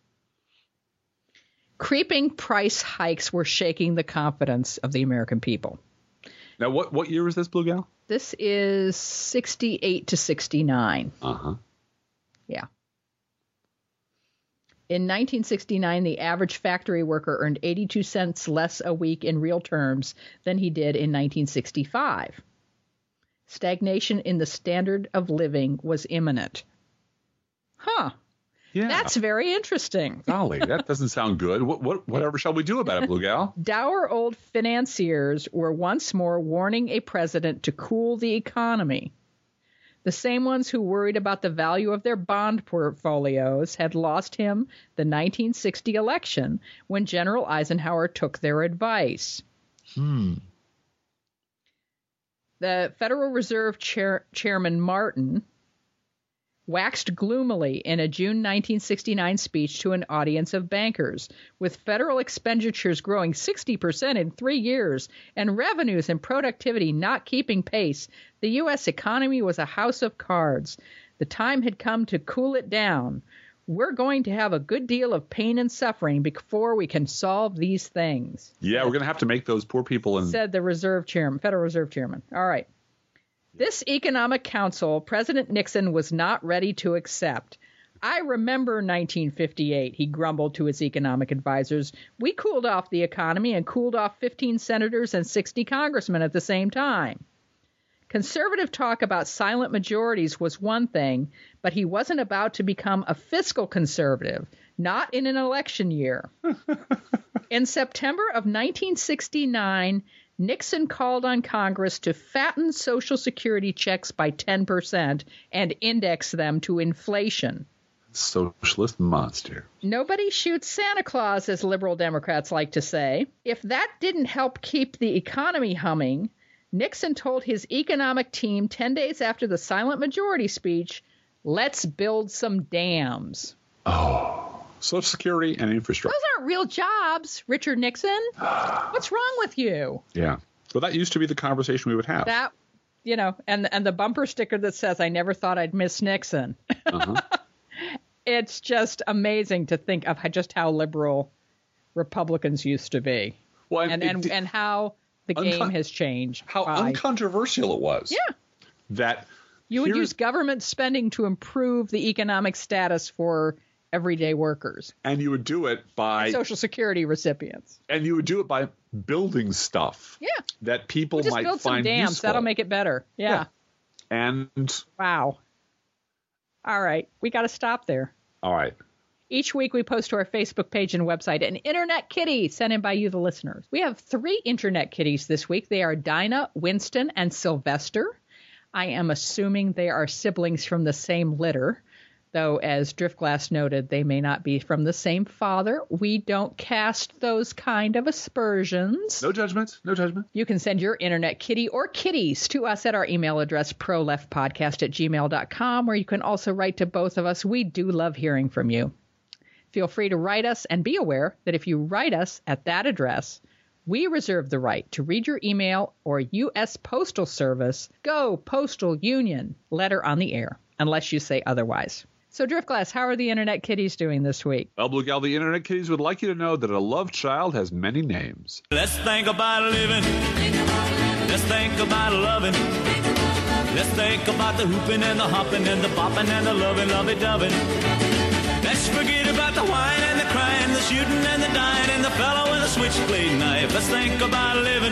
Creeping price hikes were shaking the confidence of the American people. Now, what, what year was this, Blue Gal? This is sixty-eight to sixty-nine. Uh-huh. Yeah. In nineteen sixty-nine, the average factory worker earned eighty-two cents less a week in real terms than he did in nineteen sixty-five. Stagnation in the standard of living was imminent. Huh. Yeah. That's very interesting. Golly, that doesn't sound good. What, what, whatever shall we do about it, Blue Gal? Dour old financiers were once more warning a president to cool the economy. The same ones who worried about the value of their bond portfolios had lost him the nineteen sixty election when General Eisenhower took their advice. Hmm. The Federal Reserve Chair- Chairman Martin waxed gloomily in a June nineteen sixty-nine speech to an audience of bankers. With federal expenditures growing sixty percent in three years and revenues and productivity not keeping pace, the U S economy was a house of cards. The time had come to cool it down. We're going to have a good deal of pain and suffering before we can solve these things. Yeah, we're going to have to make those poor people. And said the Reserve Chairman, Federal Reserve Chairman. All right. This economic council, President Nixon was not ready to accept. I remember nineteen fifty-eight, he grumbled to his economic advisors. We cooled off the economy and cooled off fifteen senators and sixty congressmen at the same time. Conservative talk about silent majorities was one thing, but he wasn't about to become a fiscal conservative, not in an election year. In September of nineteen sixty-nine, Nixon called on Congress to fatten Social Security checks by ten percent and index them to inflation. Socialist monster. Nobody shoots Santa Claus, as liberal Democrats like to say. If that didn't help keep the economy humming, Nixon told his economic team ten days after the silent majority speech, let's build some dams. Oh, Social Security and infrastructure. Those aren't real jobs, Richard Nixon. What's wrong with you? Yeah. Well, that used to be the conversation we would have. That, you know, and and the bumper sticker that says, I never thought I'd miss Nixon. Uh-huh. It's just amazing to think of just how liberal Republicans used to be. Well, and, and, it, and how the uncon- game has changed. How by, uncontroversial it was. Yeah. That you would use government spending to improve the economic status for everyday workers. And you would do it by and Social Security recipients. And you would do it by building stuff. Yeah. That people we'll just might build find some dams. useful. That'll make it better. Yeah. yeah. And wow. All right. We got to stop there. All right. Each week we post to our Facebook page and website an Internet Kitty sent in by you, the listeners. We have three Internet Kitties this week. They are Dinah, Winston, and Sylvester. I am assuming they are siblings from the same litter, though, as Driftglass noted, they may not be from the same father. We don't cast those kind of aspersions. No judgment. No judgment. You can send your Internet Kitty or kitties to us at our email address, proleftpodcast at gmail dot com, where you can also write to both of us. We do love hearing from you. Feel free to write us, and be aware that if you write us at that address, we reserve the right to read your email or U S Postal Service, Go Postal Union letter on the air, unless you say otherwise. So, Driftglass, how are the Internet Kitties doing this week? Well, Blue Gal, the Internet Kitties would like you to know that a love child has many names. Let's think about living. Let's think about loving. Let's think about the hooping and the hopping and the bopping and the loving, lovey-dovey. Let's forget about the whine and the crying, the shooting and the dying, and the fellow with a switchblade knife. Let's think about living.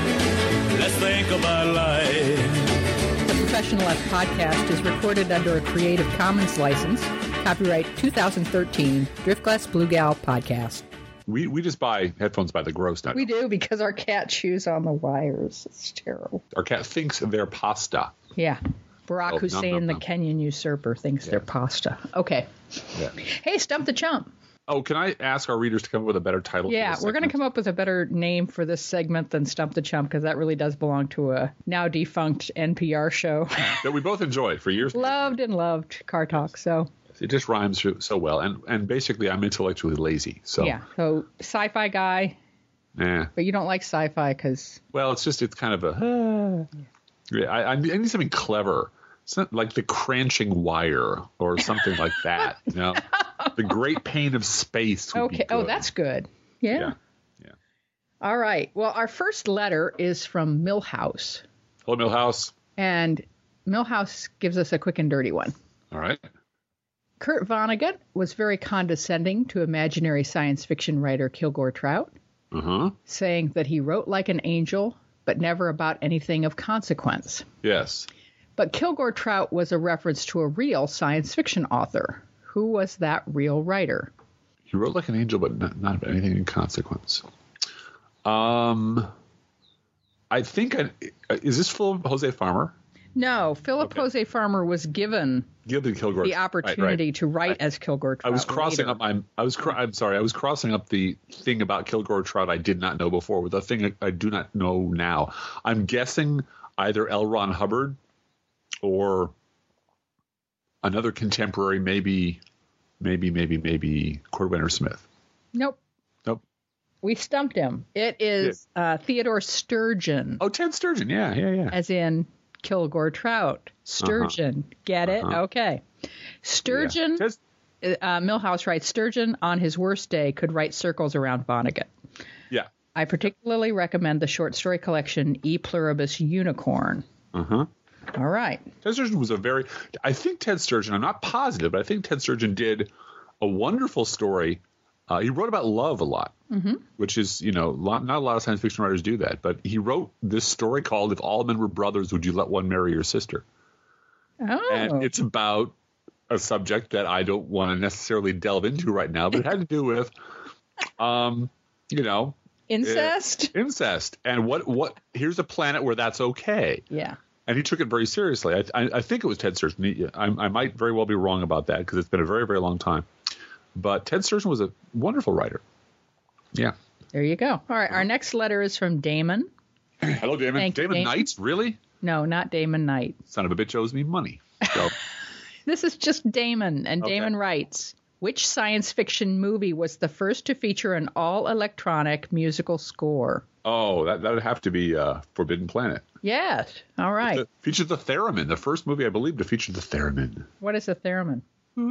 Let's think about life. The Professional Left podcast is recorded under a Creative Commons license. Copyright two thousand thirteen, Driftglass Blue Gal Podcast. We we just buy headphones by the gross nut. We do, because our cat chews on the wires. It's terrible. Our cat thinks they're pasta. Yeah. Barack Oh, Hussein, nom, nom, the nom. Kenyan usurper, thinks Yeah. they're pasta. Okay. Yeah. Hey, Stump the Chump. Oh, can I ask our readers to come up with a better title? Yeah, for this we're going to segment? come up with a better name for this segment than Stump the Chump, because that really does belong to a now defunct N P R show. that we both enjoyed for years. Loved and loved Car Talk. So, It just rhymes so well, and and basically I'm intellectually lazy. So yeah. So, sci-fi guy, eh. but you don't like sci-fi because... Well, it's just it's kind of a. Yeah, I, I need something clever. It's not like The Cranching Wire or something like that. You know, The Great Pain of Space. Would Okay. Be good. Oh, that's good. Yeah. yeah. Yeah. All right. Well, our first letter is from Millhouse. Hello, Millhouse. And Millhouse gives us a quick and dirty one. All right. Kurt Vonnegut was very condescending to imaginary science fiction writer Kilgore Trout, Uh huh. saying that he wrote like an angel, but never about anything of consequence. Yes. But Kilgore Trout was a reference to a real science fiction author. Who was that real writer? He wrote like an angel, but not, not about anything in consequence. Um, I think I, is this Philip Jose Farmer? No, Philip Okay. Jose Farmer was given Gilbert Kilgore. the Right, right. opportunity to write as Kilgore Trout. I was crossing later. up my. I was. Cr- I'm sorry. I was crossing up the thing about Kilgore Trout I did not know before with the thing I, I do not know now. I'm guessing either L. Ron Hubbard or another contemporary, maybe, maybe, maybe, maybe Cordwainer Smith. Nope. Nope. We stumped him. It is uh, Theodore Sturgeon, Oh, Ted Sturgeon. Yeah, yeah, yeah. as in Kilgore Trout. Sturgeon. Get it? Uh-huh. Okay. Sturgeon, Yeah. Ted- uh, Millhouse writes, Sturgeon on his worst day could write circles around Vonnegut. yeah. I particularly recommend the short story collection E Pluribus Unicorn. Uh huh. All right. Ted Sturgeon was a very. I think Ted Sturgeon. I'm not positive, but I think Ted Sturgeon did a wonderful story. Uh, he wrote about love a lot, mm-hmm. which is, you know, lot, not a lot of science fiction writers do that. But he wrote this story called "If All Men Were Brothers, Would You Let One Marry Your Sister?" Oh. And it's about a subject that I don't want to necessarily delve into right now, but it had to do with, um, you know, Incest? uh, incest, and what what. Here's a planet where that's okay. Yeah. And he took it very seriously. I, I, I think it was Ted Sturgeon. He, I, I might very well be wrong about that because it's been a very, very long time. But Ted Sturgeon was a wonderful writer. Yeah. There you go. All right. Our next letter is from Damon. Hello, Damon. Thank you, Damon Damon. Knight? Really? No, not Damon Knight. Son of a bitch owes me money. So, This is just Damon, and Okay. Damon writes, which science fiction movie was the first to feature an all-electronic musical score? oh, that that would have to be uh, Forbidden Planet. Yes. All right. It featured the theremin. The first movie, I believe, to feature the theremin. What is a theremin?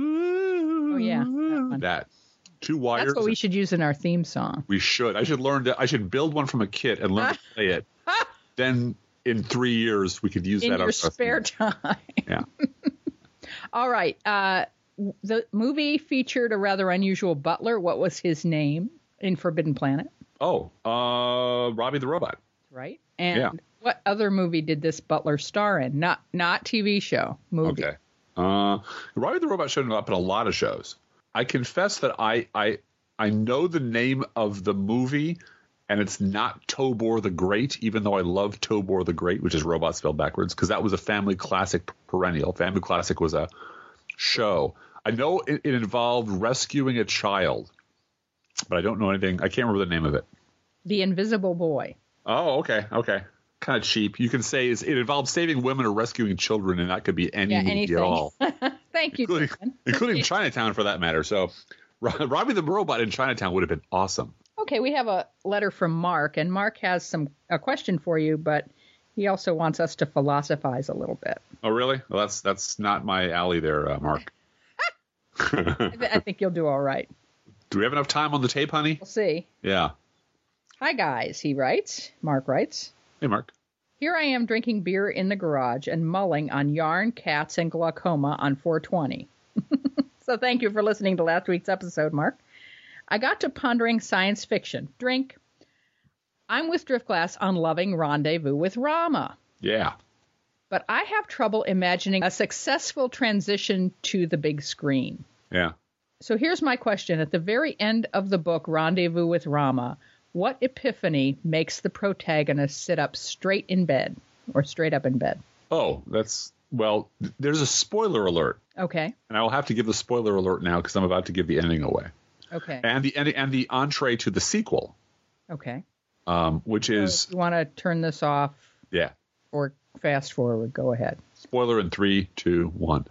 Oh, yeah. That one. That. Two wires. That's what we should use in our theme song. We should. I should learn to. I should build one from a kit and learn to play it. Then in three years we could use In that. your as our spare theme. time. Yeah. All right. Uh, the movie featured a rather unusual butler. What was his name in Forbidden Planet? Oh, uh, Robbie the Robot. Right. And Yeah. what other movie did this butler star in? Not not T V show. Movie. Okay. Uh, Robbie the Robot showed up in a lot of shows. I confess that I I I know the name of the movie, and it's not Tobor the Great, even though I love Tobor the Great, which is robot spelled backwards, because that was a family classic perennial. Family Classic was a show. I know it, it involved rescuing a child, but I don't know anything. I can't remember the name of it. The Invisible Boy. Oh, okay, okay. Kind of cheap. You can say is it involves saving women or rescuing children, and that could be any Yeah, movie anything. at all, Thank you, including, Dan. including Chinatown for that matter. So, Ro- Robbie the Robot in Chinatown would have been awesome. Okay, we have a letter from Mark, and Mark has some a question for you, but he also wants us to philosophize a little bit. Oh, really? Well, that's that's not my alley there, uh, Mark. I, th- I think you'll do all right. Do we have enough time on the tape, honey? We'll see. Yeah. Hi, guys, he writes. Mark writes. Hey, Mark. Here I am drinking beer in the garage and mulling on yarn, cats, and glaucoma on four twenty. So thank you for listening to last week's episode, Mark. I got to pondering science fiction. Drink. I'm with Driftglass on loving Rendezvous with Rama. Yeah. But I have trouble imagining a successful transition to the big screen. Yeah. So here's my question. At the very end of the book, Rendezvous with Rama, what epiphany makes the protagonist sit up straight in bed or straight up in bed? Oh, that's, well, there's a spoiler alert. Okay. And I will have to give the spoiler alert now because I'm about to give the ending away. Okay. And the ending and the entree to the sequel. Okay. Um, which so is. If you want to turn this off? Yeah. Or fast forward, go ahead. Spoiler in three, two, one.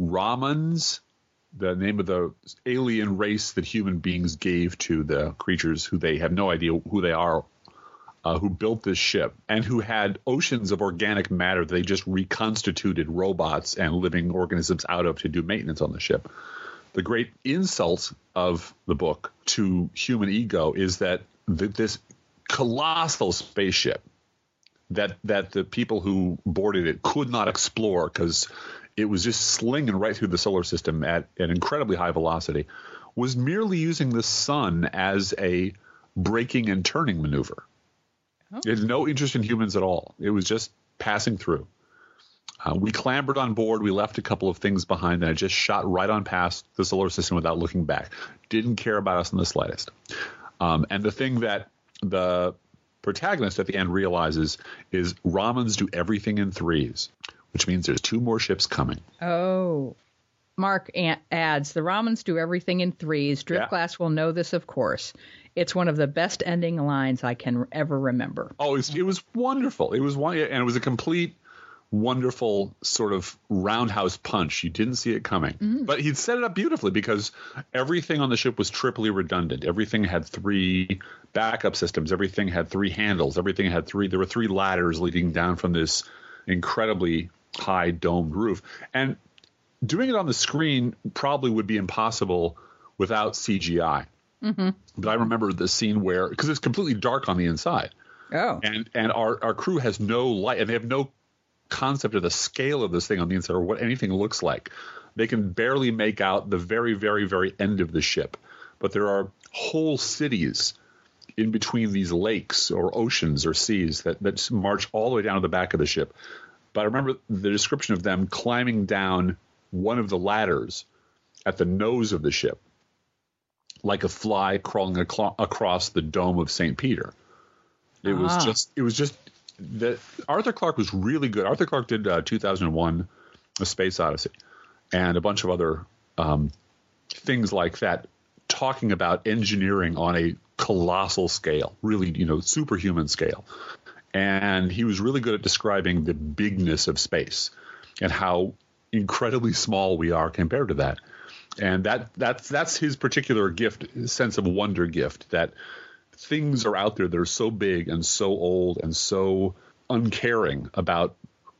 Ramans, the name of the alien race that human beings gave to the creatures who they have no idea who they are, uh, who built this ship, and who had oceans of organic matter that they just reconstituted robots and living organisms out of to do maintenance on the ship. The great insult of the book to human ego is that th- this colossal spaceship that that the people who boarded it could not explore because it was just slinging right through the solar system at an incredibly high velocity, was merely using the sun as a braking and turning maneuver. Oh. It had no interest in humans at all. It was just passing through. Uh, we clambered on board. We left a couple of things behind, and it just shot right on past the solar system without looking back. Didn't care about us in the slightest. Um, and the thing that the protagonist at the end realizes is Ramans do everything in threes, which means there's two more ships coming. Oh. Mark adds, the Ramans do everything in threes. Driftglass yeah. will know this, of course. It's one of the best ending lines I can ever remember. Oh, it was, it was wonderful. It was one, and it was a complete, wonderful sort of roundhouse punch. You didn't see it coming. Mm-hmm. But he'd set it up beautifully because everything on the ship was triply redundant. Everything had three backup systems. Everything had three handles. Everything had three. There were three ladders leading down from this incredibly high domed roof. And doing it on the screen probably would be impossible without C G I. Mm-hmm. But I remember the scene where, because it's completely dark on the inside. Oh. And and our, our crew has no light, and they have no concept of the scale of this thing on the inside or what anything looks like. They can barely make out the very, very, very end of the ship. But there are whole cities in between these lakes or oceans or seas that, that march all the way down to the back of the ship. But I remember the description of them climbing down one of the ladders at the nose of the ship, like a fly crawling ac- across the dome of Saint Peter. It ah. was just, it was just, that Arthur Clarke was really good. Arthur Clarke did uh, two thousand one, A Space Odyssey, and a bunch of other um, things like that, talking about engineering on a colossal scale, really, you know, superhuman scale. And he was really good at describing the bigness of space and how incredibly small we are compared to that. And that that's that's his particular gift, his sense of wonder gift, that things are out there that are so big and so old and so uncaring about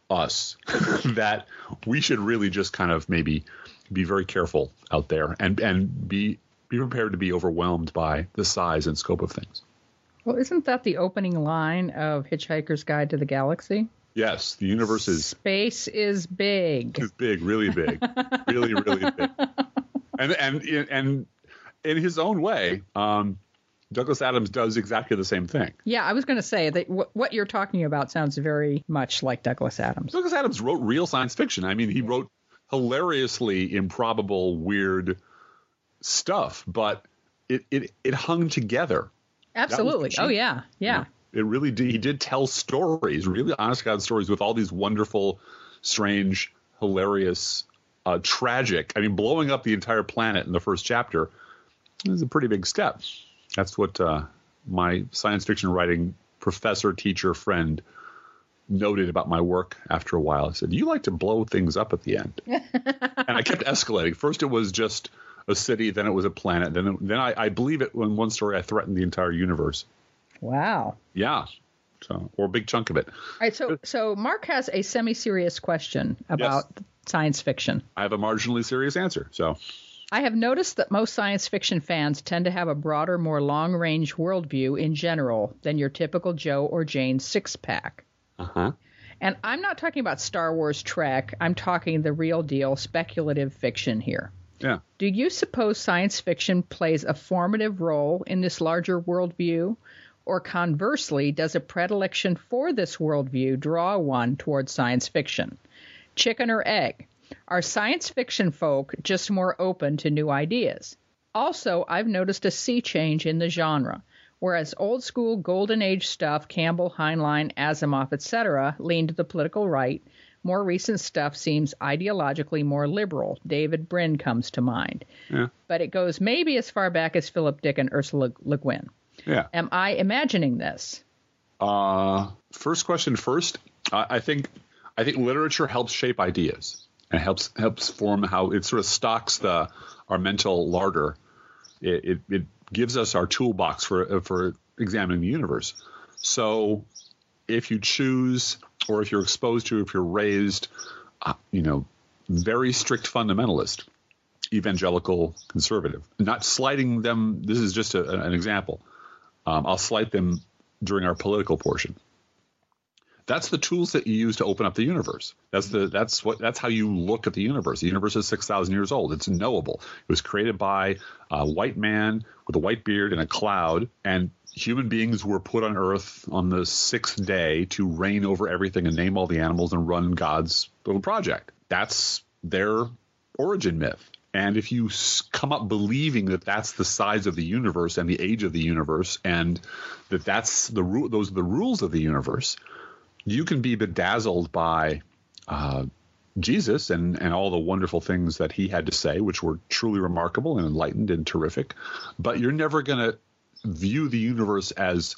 us that we should really just kind of maybe be very careful out there and, and be be prepared to be overwhelmed by the size and scope of things. Well, isn't that the opening line of Hitchhiker's Guide to the Galaxy? Yes, the universe is... Space is big. It's big, really big. really, really big. And, and, and in his own way... Um, Douglas Adams does exactly the same thing. Yeah, I was going to say that w- what you're talking about sounds very much like Douglas Adams. Douglas Adams wrote real science fiction. I mean, he wrote hilariously improbable, weird stuff, but it it, it hung together. Absolutely. Oh, yeah. Yeah. You know, it really did. He did tell stories, really honest God stories with all these wonderful, strange, hilarious, uh, tragic. I mean, blowing up the entire planet in the first chapter is a pretty big step. That's what uh, my science fiction writing professor, teacher, friend noted about my work after a while. I said, you like to blow things up at the end. And I kept escalating. First it was just a city, then it was a planet. Then then I, I believe it in one story I threatened the entire universe. Wow. Yeah. So, or a big chunk of it. All right. So, so Mark has a semi-serious question about yes. science fiction. I have a marginally serious answer. So... I have noticed that most science fiction fans tend to have a broader, more long-range worldview in general than your typical Joe or Jane six-pack. Uh-huh. And I'm not talking about Star Wars Trek. I'm talking the real deal, speculative fiction here. Yeah. Do you suppose science fiction plays a formative role in this larger worldview? Or conversely, does a predilection for this worldview draw one towards science fiction? Chicken or egg? Are science fiction folk just more open to new ideas? Also, I've noticed a sea change in the genre. Whereas old school Golden Age stuff, Campbell, Heinlein, Asimov, et cetera, leaned to the political right, more recent stuff seems ideologically more liberal. David Brin comes to mind. Yeah. But it goes maybe as far back as Philip Dick and Ursula Le Guin. Yeah. Am I imagining this? Uh, first question first. I, I think I think literature helps shape ideas and helps helps form how it sort of stocks the our mental larder. It, it, it gives us our toolbox for for examining the universe. So if you choose, or if you're exposed to, if you're raised, uh, you know, very strict fundamentalist, evangelical conservative, not slighting them. This is just a, an example. Um, I'll slight them during our political portion. That's the tools that you use to open up the universe. That's the that's what that's how you look at the universe. The universe is six thousand years old. It's knowable. It was created by a white man with a white beard and a cloud, and human beings were put on Earth on the sixth day to reign over everything and name all the animals and run God's little project. That's their origin myth. And if you come up believing that that's the size of the universe and the age of the universe, and that that's the ru- those are the rules of the universe, you can be bedazzled by uh, Jesus and, and all the wonderful things that he had to say, which were truly remarkable and enlightened and terrific. But you're never going to view the universe as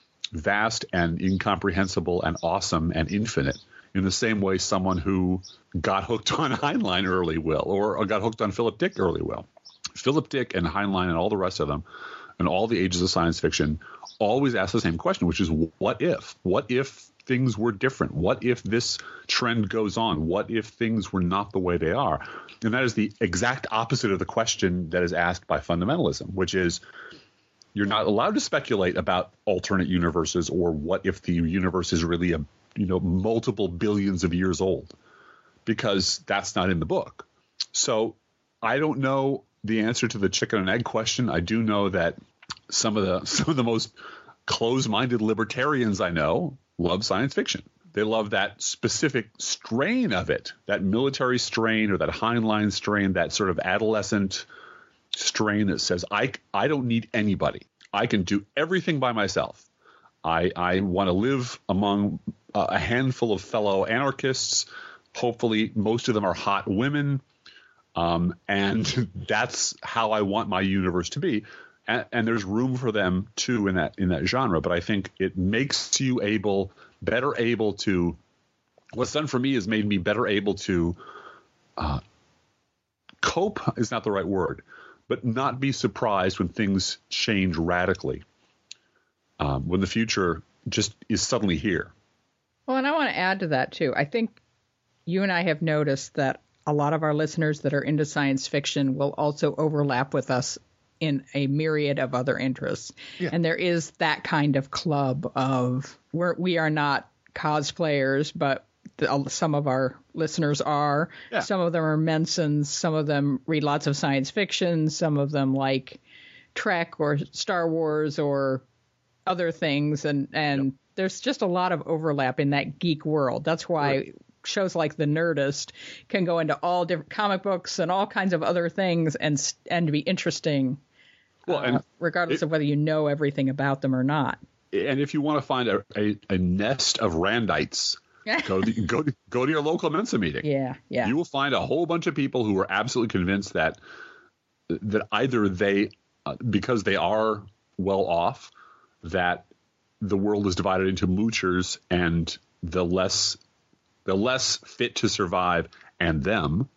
vast and incomprehensible and awesome and infinite in the same way someone who got hooked on Heinlein early will, or got hooked on Philip Dick early will. Philip Dick and Heinlein and all the rest of them and all the ages of science fiction always ask the same question, which is what if? What if things were different? What if this trend goes on? What if things were not the way they are? And that is the exact opposite of the question that is asked by fundamentalism, which is you're not allowed to speculate about alternate universes or what if the universe is really a you know multiple billions of years old, because that's not in the book. So I don't know the answer to the chicken and egg question. I do know that some of the some of the most close-minded libertarians I know love science fiction. They love that specific strain of it, that military strain or that Heinlein strain, that sort of adolescent strain that says, I, I don't need anybody. I can do everything by myself. I, I want to live among uh, a handful of fellow anarchists. Hopefully, most of them are hot women. Um, and that's how I want my universe to be. And, and there's room for them too in that in that genre. But I think it makes you able, better able to. What's done for me has made me better able to uh, cope is not the right word, but not be surprised when things change radically. Um, when the future just is suddenly here. Well, and I want to add to that too. I think you and I have noticed that a lot of our listeners that are into science fiction will also overlap with us in a myriad of other interests. Yeah. And there is that kind of club of we're, we are not cosplayers, but the, some of our listeners are. Yeah. Some of them are Mensons. Some of them read lots of science fiction. Some of them like Trek or Star Wars or other things. And, and yep. there's just a lot of overlap in that geek world. That's why right. shows like The Nerdist can go into all different comic books and all kinds of other things and and be interesting, well, and uh, regardless it, of whether you know everything about them or not. And if you want to find a, a, a nest of Randites, go to, go to, go to your local Mensa meeting. Yeah, yeah. You will find a whole bunch of people who are absolutely convinced that that either they, uh, because they are well off, that the world is divided into moochers and the less the less fit to survive and them,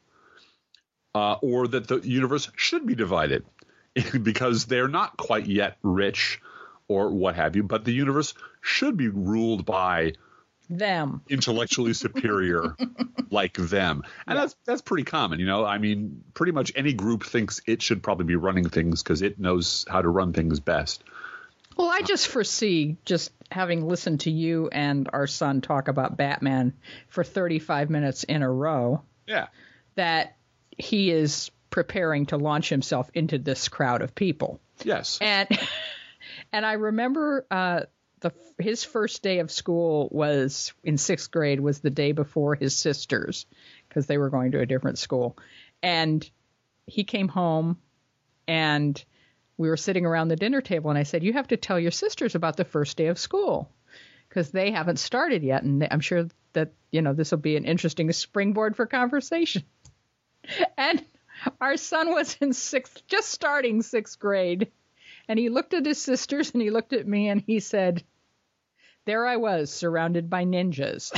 uh, or that the universe should be divided because they're not quite yet rich or what have you, but the universe should be ruled by them, intellectually superior like them. And yeah. that's that's pretty common. You know, I mean, pretty much any group thinks it should probably be running things because it knows how to run things best. Well, I just foresee, just having listened to you and our son talk about Batman for thirty-five minutes in a row, yeah, that he is preparing to launch himself into this crowd of people. Yes. And and I remember uh, the his first day of school was in sixth grade was the day before his sisters because they were going to a different school. And he came home And we were sitting around the dinner table, and I said, you have to tell your sisters about the first day of school because they haven't started yet. And I'm sure that, you know, this will be an interesting springboard for conversation. And our son was in sixth, just starting sixth grade. And he looked at his sisters and he looked at me and he said, there I was surrounded by ninjas.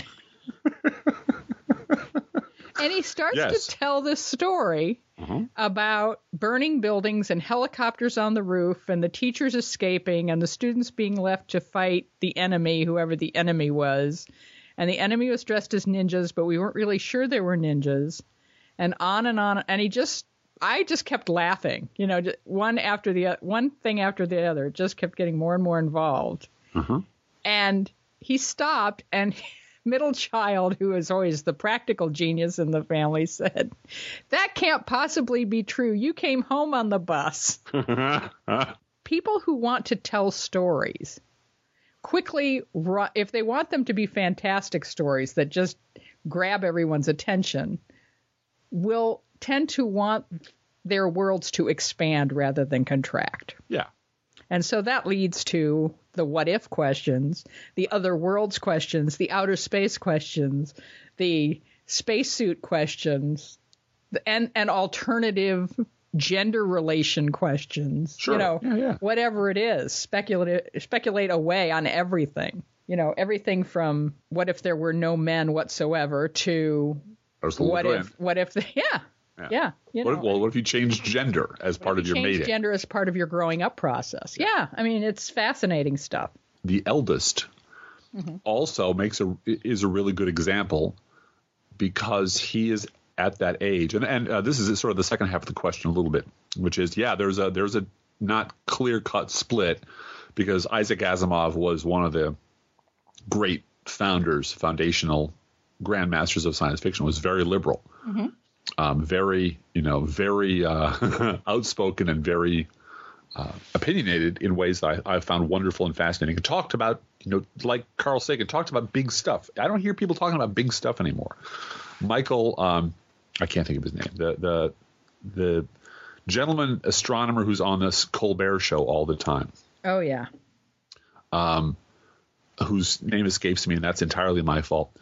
And he starts yes. to tell this story uh-huh. about burning buildings and helicopters on the roof and the teachers escaping and the students being left to fight the enemy, whoever the enemy was. And the enemy was dressed as ninjas, but we weren't really sure they were ninjas. And on and on. And he just, I just kept laughing, you know, one after the one thing after the other. It just kept getting more and more involved. Uh-huh. And he stopped, and middle child, who is always the practical genius in the family, said, that can't possibly be true. You came home on the bus. People who want to tell stories quickly, if they want them to be fantastic stories that just grab everyone's attention, will tend to want their worlds to expand rather than contract. Yeah. And so that leads to the what if questions, the other worlds questions, the outer space questions, the spacesuit questions, and, and alternative gender relation questions. Sure. You know, yeah, yeah. whatever it is, speculate, speculate away on everything. You know, everything from what if there were no men whatsoever to what if, what if, the, yeah. Yeah. yeah you what know. if, well, what if you change gender as part of your change mating? Gender as part of your growing up process. Yeah. yeah. I mean, it's fascinating stuff. The eldest mm-hmm. also makes a is a really good example because he is at that age. And, and uh, this is sort of the second half of the question a little bit, which is, yeah, there's a there's a not clear-cut split because Isaac Asimov was one of the great founders, foundational grandmasters of science fiction, was very liberal. Mm-hmm. Um, very, you know, very uh, outspoken and very uh, opinionated in ways that I, I found wonderful and fascinating. He talked about, you know, like Carl Sagan, talked about big stuff. I don't hear people talking about big stuff anymore. Michael, um, I can't think of his name, the the the gentleman astronomer who's on this Colbert show all the time. Oh, yeah. Um, whose name escapes me, and that's entirely my fault.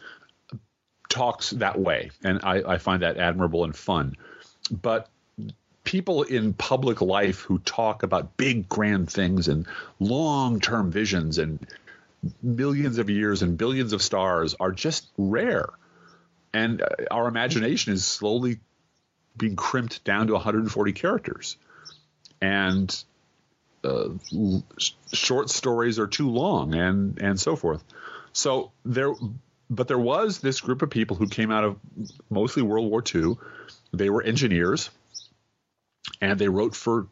Talks that way, and I, I find that admirable and fun. But people in public life who talk about big, grand things and long-term visions and millions of years and billions of stars are just rare. And our imagination is slowly being crimped down to one hundred forty characters. And uh, short stories are too long and, and so forth. So there... But there was this group of people who came out of mostly World War Two. They were engineers, and they wrote for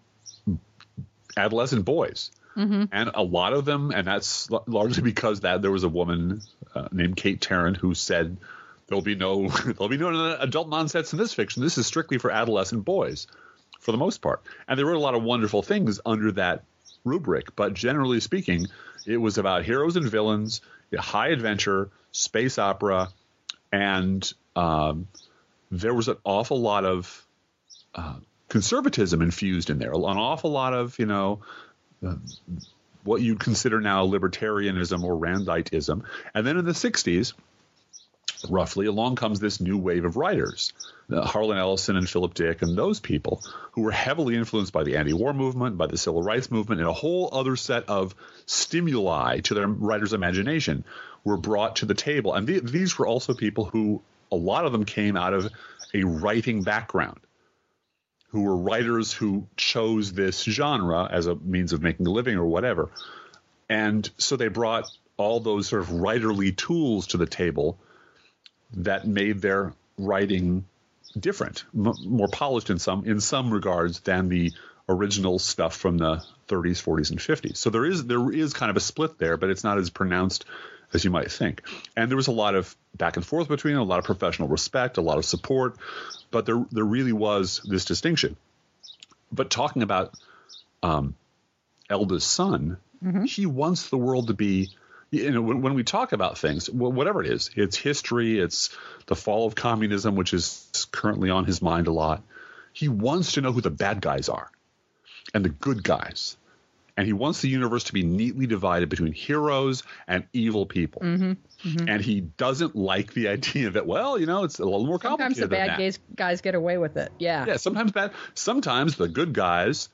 adolescent boys. Mm-hmm. And a lot of them, and that's largely because that there was a woman uh, named Kate Tarrant who said, there'll be no there'll be no adult nonsense in this fiction. This is strictly for adolescent boys, for the most part. And they wrote a lot of wonderful things under that rubric. But generally speaking, it was about heroes and villains, high adventure, space opera, and um, there was an awful lot of uh, conservatism infused in there. An awful lot of, you know, uh, what you'd consider now libertarianism or Randitism. And then in the sixties, roughly, along comes this new wave of writers, uh, Harlan Ellison and Philip Dick and those people who were heavily influenced by the anti-war movement, by the civil rights movement, and a whole other set of stimuli to their writers' imagination were brought to the table. And th- these were also people who, a lot of them came out of a writing background, who were writers who chose this genre as a means of making a living or whatever. And so they brought all those sort of writerly tools to the table that made their writing different, m- more polished in some in some regards than the original stuff from the thirties, forties, and fifties. So there is there is kind of a split there, but it's not as pronounced as you might think. And there was a lot of back and forth between them, a lot of professional respect, a lot of support, but there there really was this distinction. But talking about um, eldest son, mm-hmm. he wants the world to be, you know, when, when we talk about things, whatever it is, it's history, it's the fall of communism, which is currently on his mind a lot. He wants to know who the bad guys are. and the good guys. And he wants the universe to be neatly divided between heroes and evil people. Mm-hmm. Mm-hmm. And he doesn't like the idea that, well, you know, it's a little more complicated Sometimes the than bad that. guys, guys get away with it. Yeah. Yeah, sometimes bad. Sometimes the good guys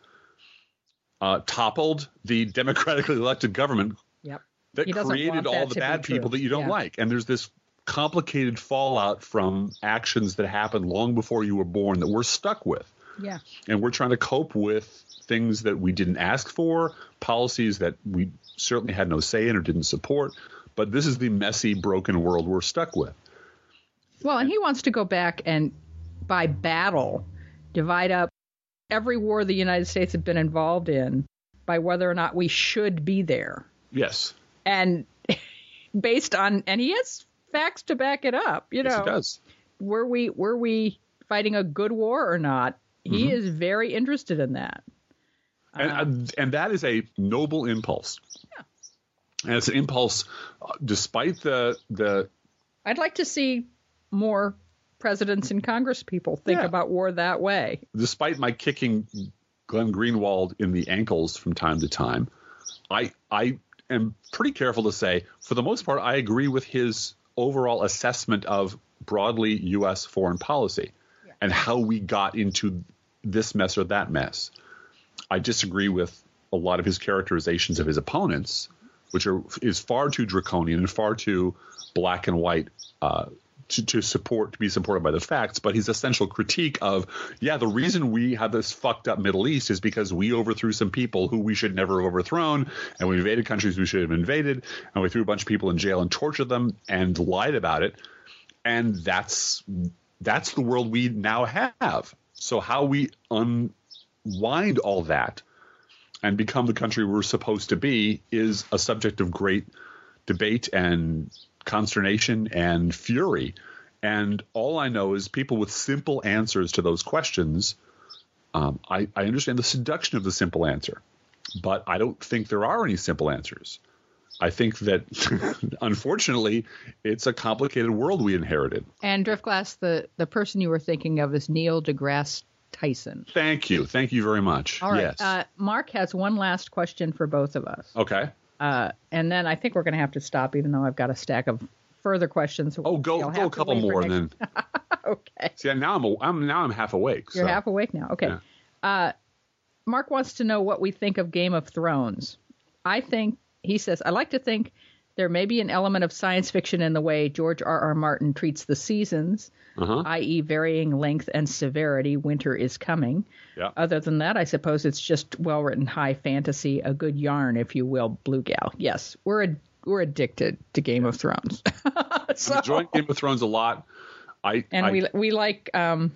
uh, toppled the democratically elected government Yep. that He doesn't created want all that the to be bad people true. that you don't Yeah. like. And there's this complicated fallout from actions that happened long before you were born that we're stuck with. Yeah. And we're trying to cope with things that we didn't ask for, policies that we certainly had no say in or didn't support. But this is the messy, broken world we're stuck with. Well, and he wants to go back and, by battle, divide up every war the United States had been involved in by whether or not we should be there. Yes. And based on, and he has facts to back it up. You Yes, know, it does. were we were we fighting a good war or not? He Mm-hmm. is very interested in that. And, and that is a noble impulse. Yeah. And it's an impulse, uh, despite the the I'd like to see more presidents and Congress people think Yeah. about war that way. despite my kicking Glenn Greenwald in the ankles from time to time, I I am pretty careful to say, for the most part, I agree with his overall assessment of broadly U S foreign policy Yeah. and how we got into this mess or that mess. I disagree with a lot of his characterizations of his opponents, which are is far too draconian and far too black and white uh, to, to support to be supported by the facts. But his essential critique of, yeah, the reason we have this fucked up Middle East is because we overthrew some people who we should never have overthrown, and we invaded countries we should have invaded, and we threw a bunch of people in jail and tortured them and lied about it. And that's that's the world we now have. So how we unwind all that and become the country we're supposed to be is a subject of great debate and consternation and fury. And all I know is people with simple answers to those questions. Um, I, I understand the seduction of the simple answer, but I don't think there are any simple answers. I think that, unfortunately, it's a complicated world we inherited. And Driftglass, the, the person you were thinking of is Neil deGrasse Tyson. Thank you. Thank you very much. All right. Yes. Uh, Mark has one last question for both of us. Okay. Uh, and then I think we're going to have to stop, even though I've got a stack of further questions. Oh, go You'll go have a to couple wait for more, and next- then. Okay. See, now I'm a, I'm now I'm half awake. You're so. half awake now. Okay. Yeah. Uh, Mark wants to know what we think of Game of Thrones. I think, he says, I like to think there may be an element of science fiction in the way George R. R. Martin treats the seasons, Uh-huh. that is varying length and severity. Winter is coming. Yeah. Other than that, I suppose it's just well-written high fantasy, a good yarn, if you will, Blue Gal. Yes, we're a, we're addicted to Game of Thrones. So- I'm enjoying Game of Thrones a lot. I and I, we we like um,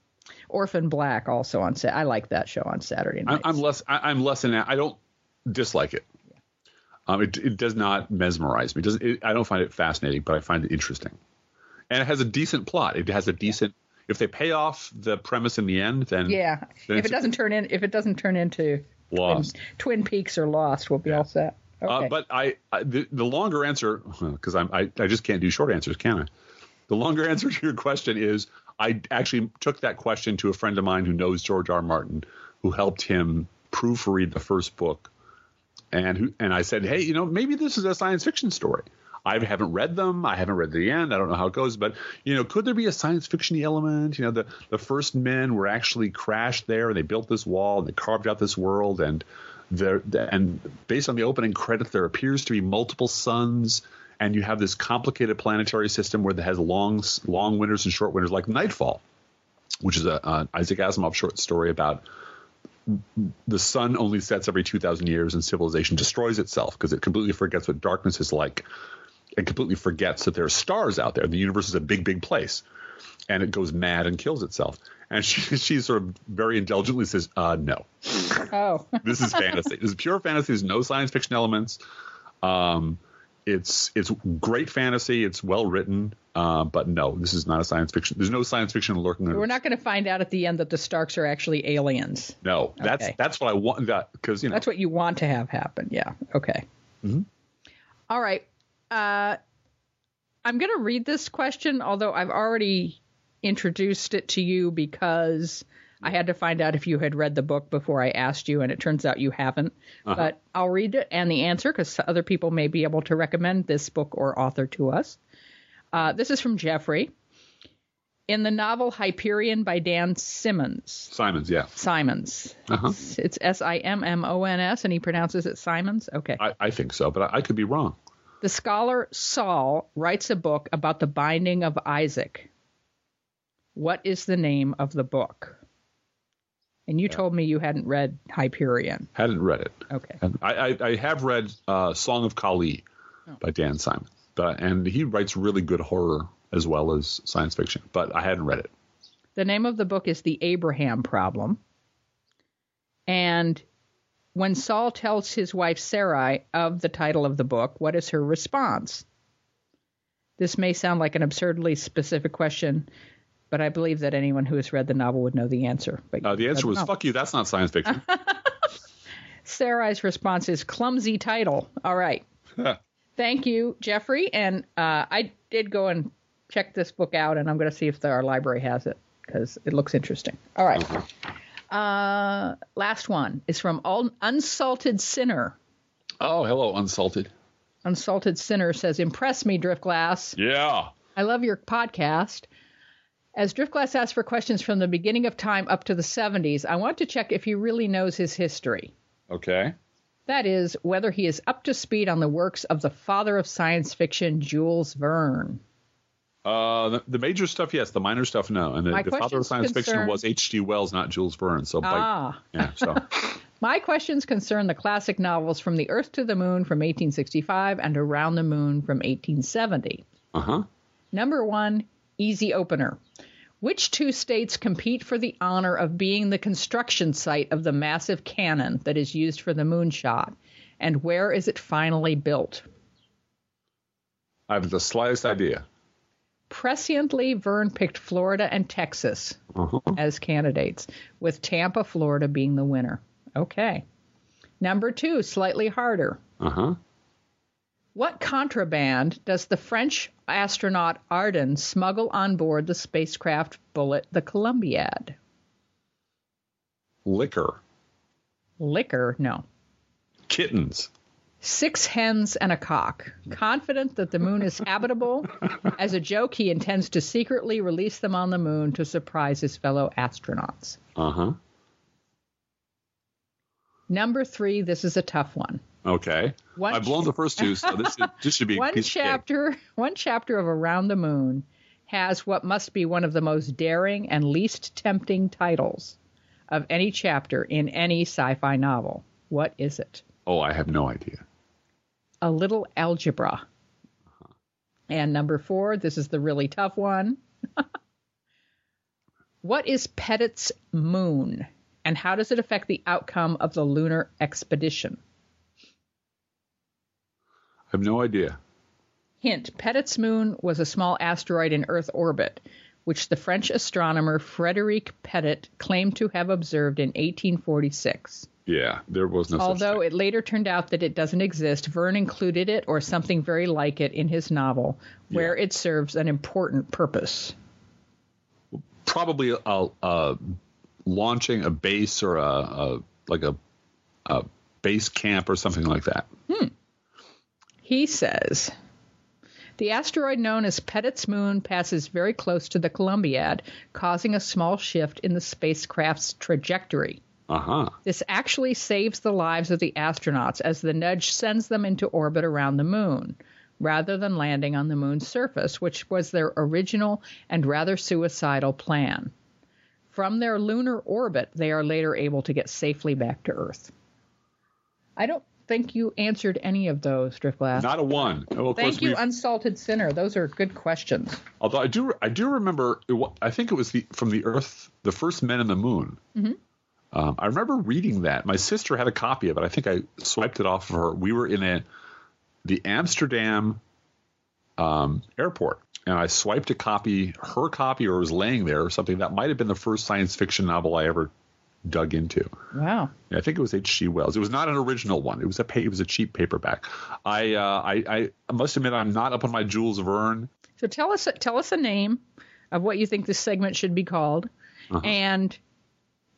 Orphan Black also on Sa- I like that show on Saturday I, nights. I'm less I, I'm less than I don't dislike it. Um, it it does not mesmerize me. It doesn't it, I don't find it fascinating, but I find it interesting, and it has a decent plot. It has a decent. If they pay off the premise in the end, then Yeah, then if it's it doesn't turn in, if it doesn't turn into Lost. Twin, Twin Peaks or Lost, we'll be all set. Okay. Uh, but I, I the, the longer answer, because I'm I, I just can't do short answers, can I? The longer answer to your question is I actually took that question to a friend of mine who knows George R. R. Martin, who helped him proofread the first book, and who and I said, hey, you know, maybe this is a science fiction story. I haven't read them. I haven't read the end. I don't know how it goes, but you know, could there be a science fiction element? You know, the the first men were actually crashed there, and they built this wall, and they carved out this world, and there and based on the opening credits, there appears to be multiple suns, and you have this complicated planetary system where it has long long winters and short winters, like Nightfall, which is a uh, Isaac Asimov short story about the sun only sets every two thousand years, and civilization destroys itself because it completely forgets what darkness is like. It completely forgets that there are stars out there. The universe is a big, big place, and it goes mad and kills itself. And she, she sort of very indulgently says, uh, no, oh, this is fantasy. This is pure fantasy. There's no science fiction elements. Um, it's it's great fantasy. It's well written. Uh, but no, this is not a science fiction. There's no science fiction lurking. we're not going to find out at the end that the Starks are actually aliens. No, that's Okay. that's what I want. That because you know That's what you want to have happen. Yeah. Okay. Mm-hmm. All right. Uh, I'm going to read this question, although I've already introduced it to you because I had to find out if you had read the book before I asked you, and it turns out you haven't. Uh-huh. But I'll read it and the answer because other people may be able to recommend this book or author to us. Uh, this is from Jeffrey. In the novel Hyperion by Dan Simmons. Simons, yeah. Simons. Uh-huh. It's, it's S I M M O N S, and he pronounces it Simons? Okay. I, I think so, but I, I could be wrong. The scholar Saul writes a book about the binding of Isaac. What is the name of the book? And you yeah. told me you hadn't read Hyperion. Hadn't read it. Okay. And I, I, I have read uh, Song of Kali oh. by Dan Simons, but, and he writes really good horror as well as science fiction, but I hadn't read it. The name of the book is The Abraham Problem. And when Saul tells his wife Sarai of the title of the book, what is her response? This may sound like an absurdly specific question, but I believe that anyone who has read the novel would know the answer. But uh, the answer was, fuck you, that's not science fiction. Sarai's response is clumsy title. All right. Thank you, Jeffrey. And uh, I did go and check this book out, and I'm going to see if the, our library has it because it looks interesting. All right. Uh-huh. Uh, last one is from Unsalted Sinner. Oh, hello, Unsalted. Unsalted Sinner says, impress me, Driftglass. Yeah. I love your podcast. As Driftglass asks for questions from the beginning of time up to the seventies, I want to check if he really knows his history. Okay. That is, whether he is up to speed on the works of the father of science fiction, Jules Verne. Uh, the, the major stuff, yes. The minor stuff, no. And the, the father of science concern... fiction was H G Wells, not Jules Verne. So, ah. by, yeah. So, my questions concern the classic novels From the Earth to the Moon from eighteen sixty-five and Around the Moon from eighteen seventy. Uh huh. Number one, easy opener. Which two states compete for the honor of being the construction site of the massive cannon that is used for the moonshot? And where is it finally built? I have the slightest idea. Presciently, Verne picked Florida and Texas uh-huh. as candidates, with Tampa, Florida being the winner. Okay. Number two, slightly harder. Uh-huh. What contraband does the French astronaut Ardan smuggle on board the spacecraft Bullet the Columbiad? Liquor. Liquor? No. Kittens. Six hens and a cock. Confident that the moon is habitable, as a joke, he intends to secretly release them on the moon to surprise his fellow astronauts. Uh-huh. Number three, this is a tough one. Okay. One I've blown ch- the first two, so this, is, this should be one a piece chapter. Of cake. One chapter of Around the Moon has what must be one of the most daring and least tempting titles of any chapter in any sci-fi novel. What is it? Oh, I have no idea. A Little Algebra. Uh-huh. And number four, this is the really tough one. What is Pettit's moon, and how does it affect the outcome of the lunar expedition? I have no idea. Hint, Pettit's moon was a small asteroid in Earth orbit, which the French astronomer Frédéric Petit claimed to have observed in eighteen forty-six. Yeah, there was no Although such thing. It later turned out that it doesn't exist, Verne included it or something very like it in his novel, where yeah. it serves an important purpose. Probably a, a launching a base or a, a like a, a base camp or something like that. Hmm. He says, the asteroid known as Pettit's moon passes very close to the Columbiad, causing a small shift in the spacecraft's trajectory. Uh-huh. This actually saves the lives of the astronauts as the nudge sends them into orbit around the moon, rather than landing on the moon's surface, which was their original and rather suicidal plan. From their lunar orbit, they are later able to get safely back to Earth. I don't think you answered any of those, Driftglass. Not a one. Well, of Thank course you, we've... Unsalted Sinner. Those are good questions. Although I do, I do remember. I think it was the from the Earth, the first Men in the Moon. Mm-hmm. Um, I remember reading that. My sister had a copy of it. I think I swiped it off of her. We were in a the Amsterdam um, airport, and I swiped a copy, her copy, or it was laying there or something. That might have been the first science fiction novel I ever dug into. Wow. I think it was H G Wells. It was not an original one. It was a pay, it was a cheap paperback. I, uh, I I must admit I'm not up on my Jules Verne. So tell us tell us a name of what you think this segment should be called, uh-huh. and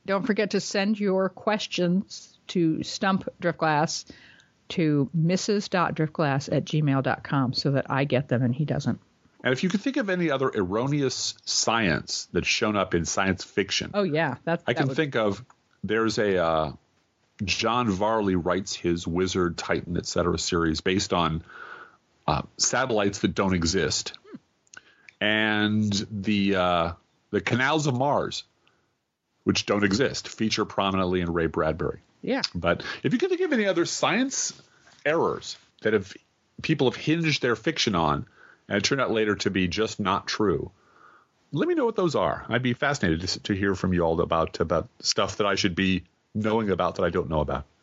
don't forget to send your questions to Stump Driftglass to missus driftglass at gmail dot com so that I get them and he doesn't. And if you can think of any other erroneous science that's shown up in science fiction. Oh, yeah. That's, I that can would... think of, there's a, uh, John Varley writes his Wizard, Titan, et cetera series based on uh, satellites that don't exist. Hmm. And the uh, the canals of Mars, which don't exist, feature prominently in Ray Bradbury. Yeah. But if you can think of any other science errors that have people have hinged their fiction on and it turned out later to be just not true, let me know what those are. I'd be fascinated to, to hear from you all about, about stuff that I should be knowing about that I don't know about.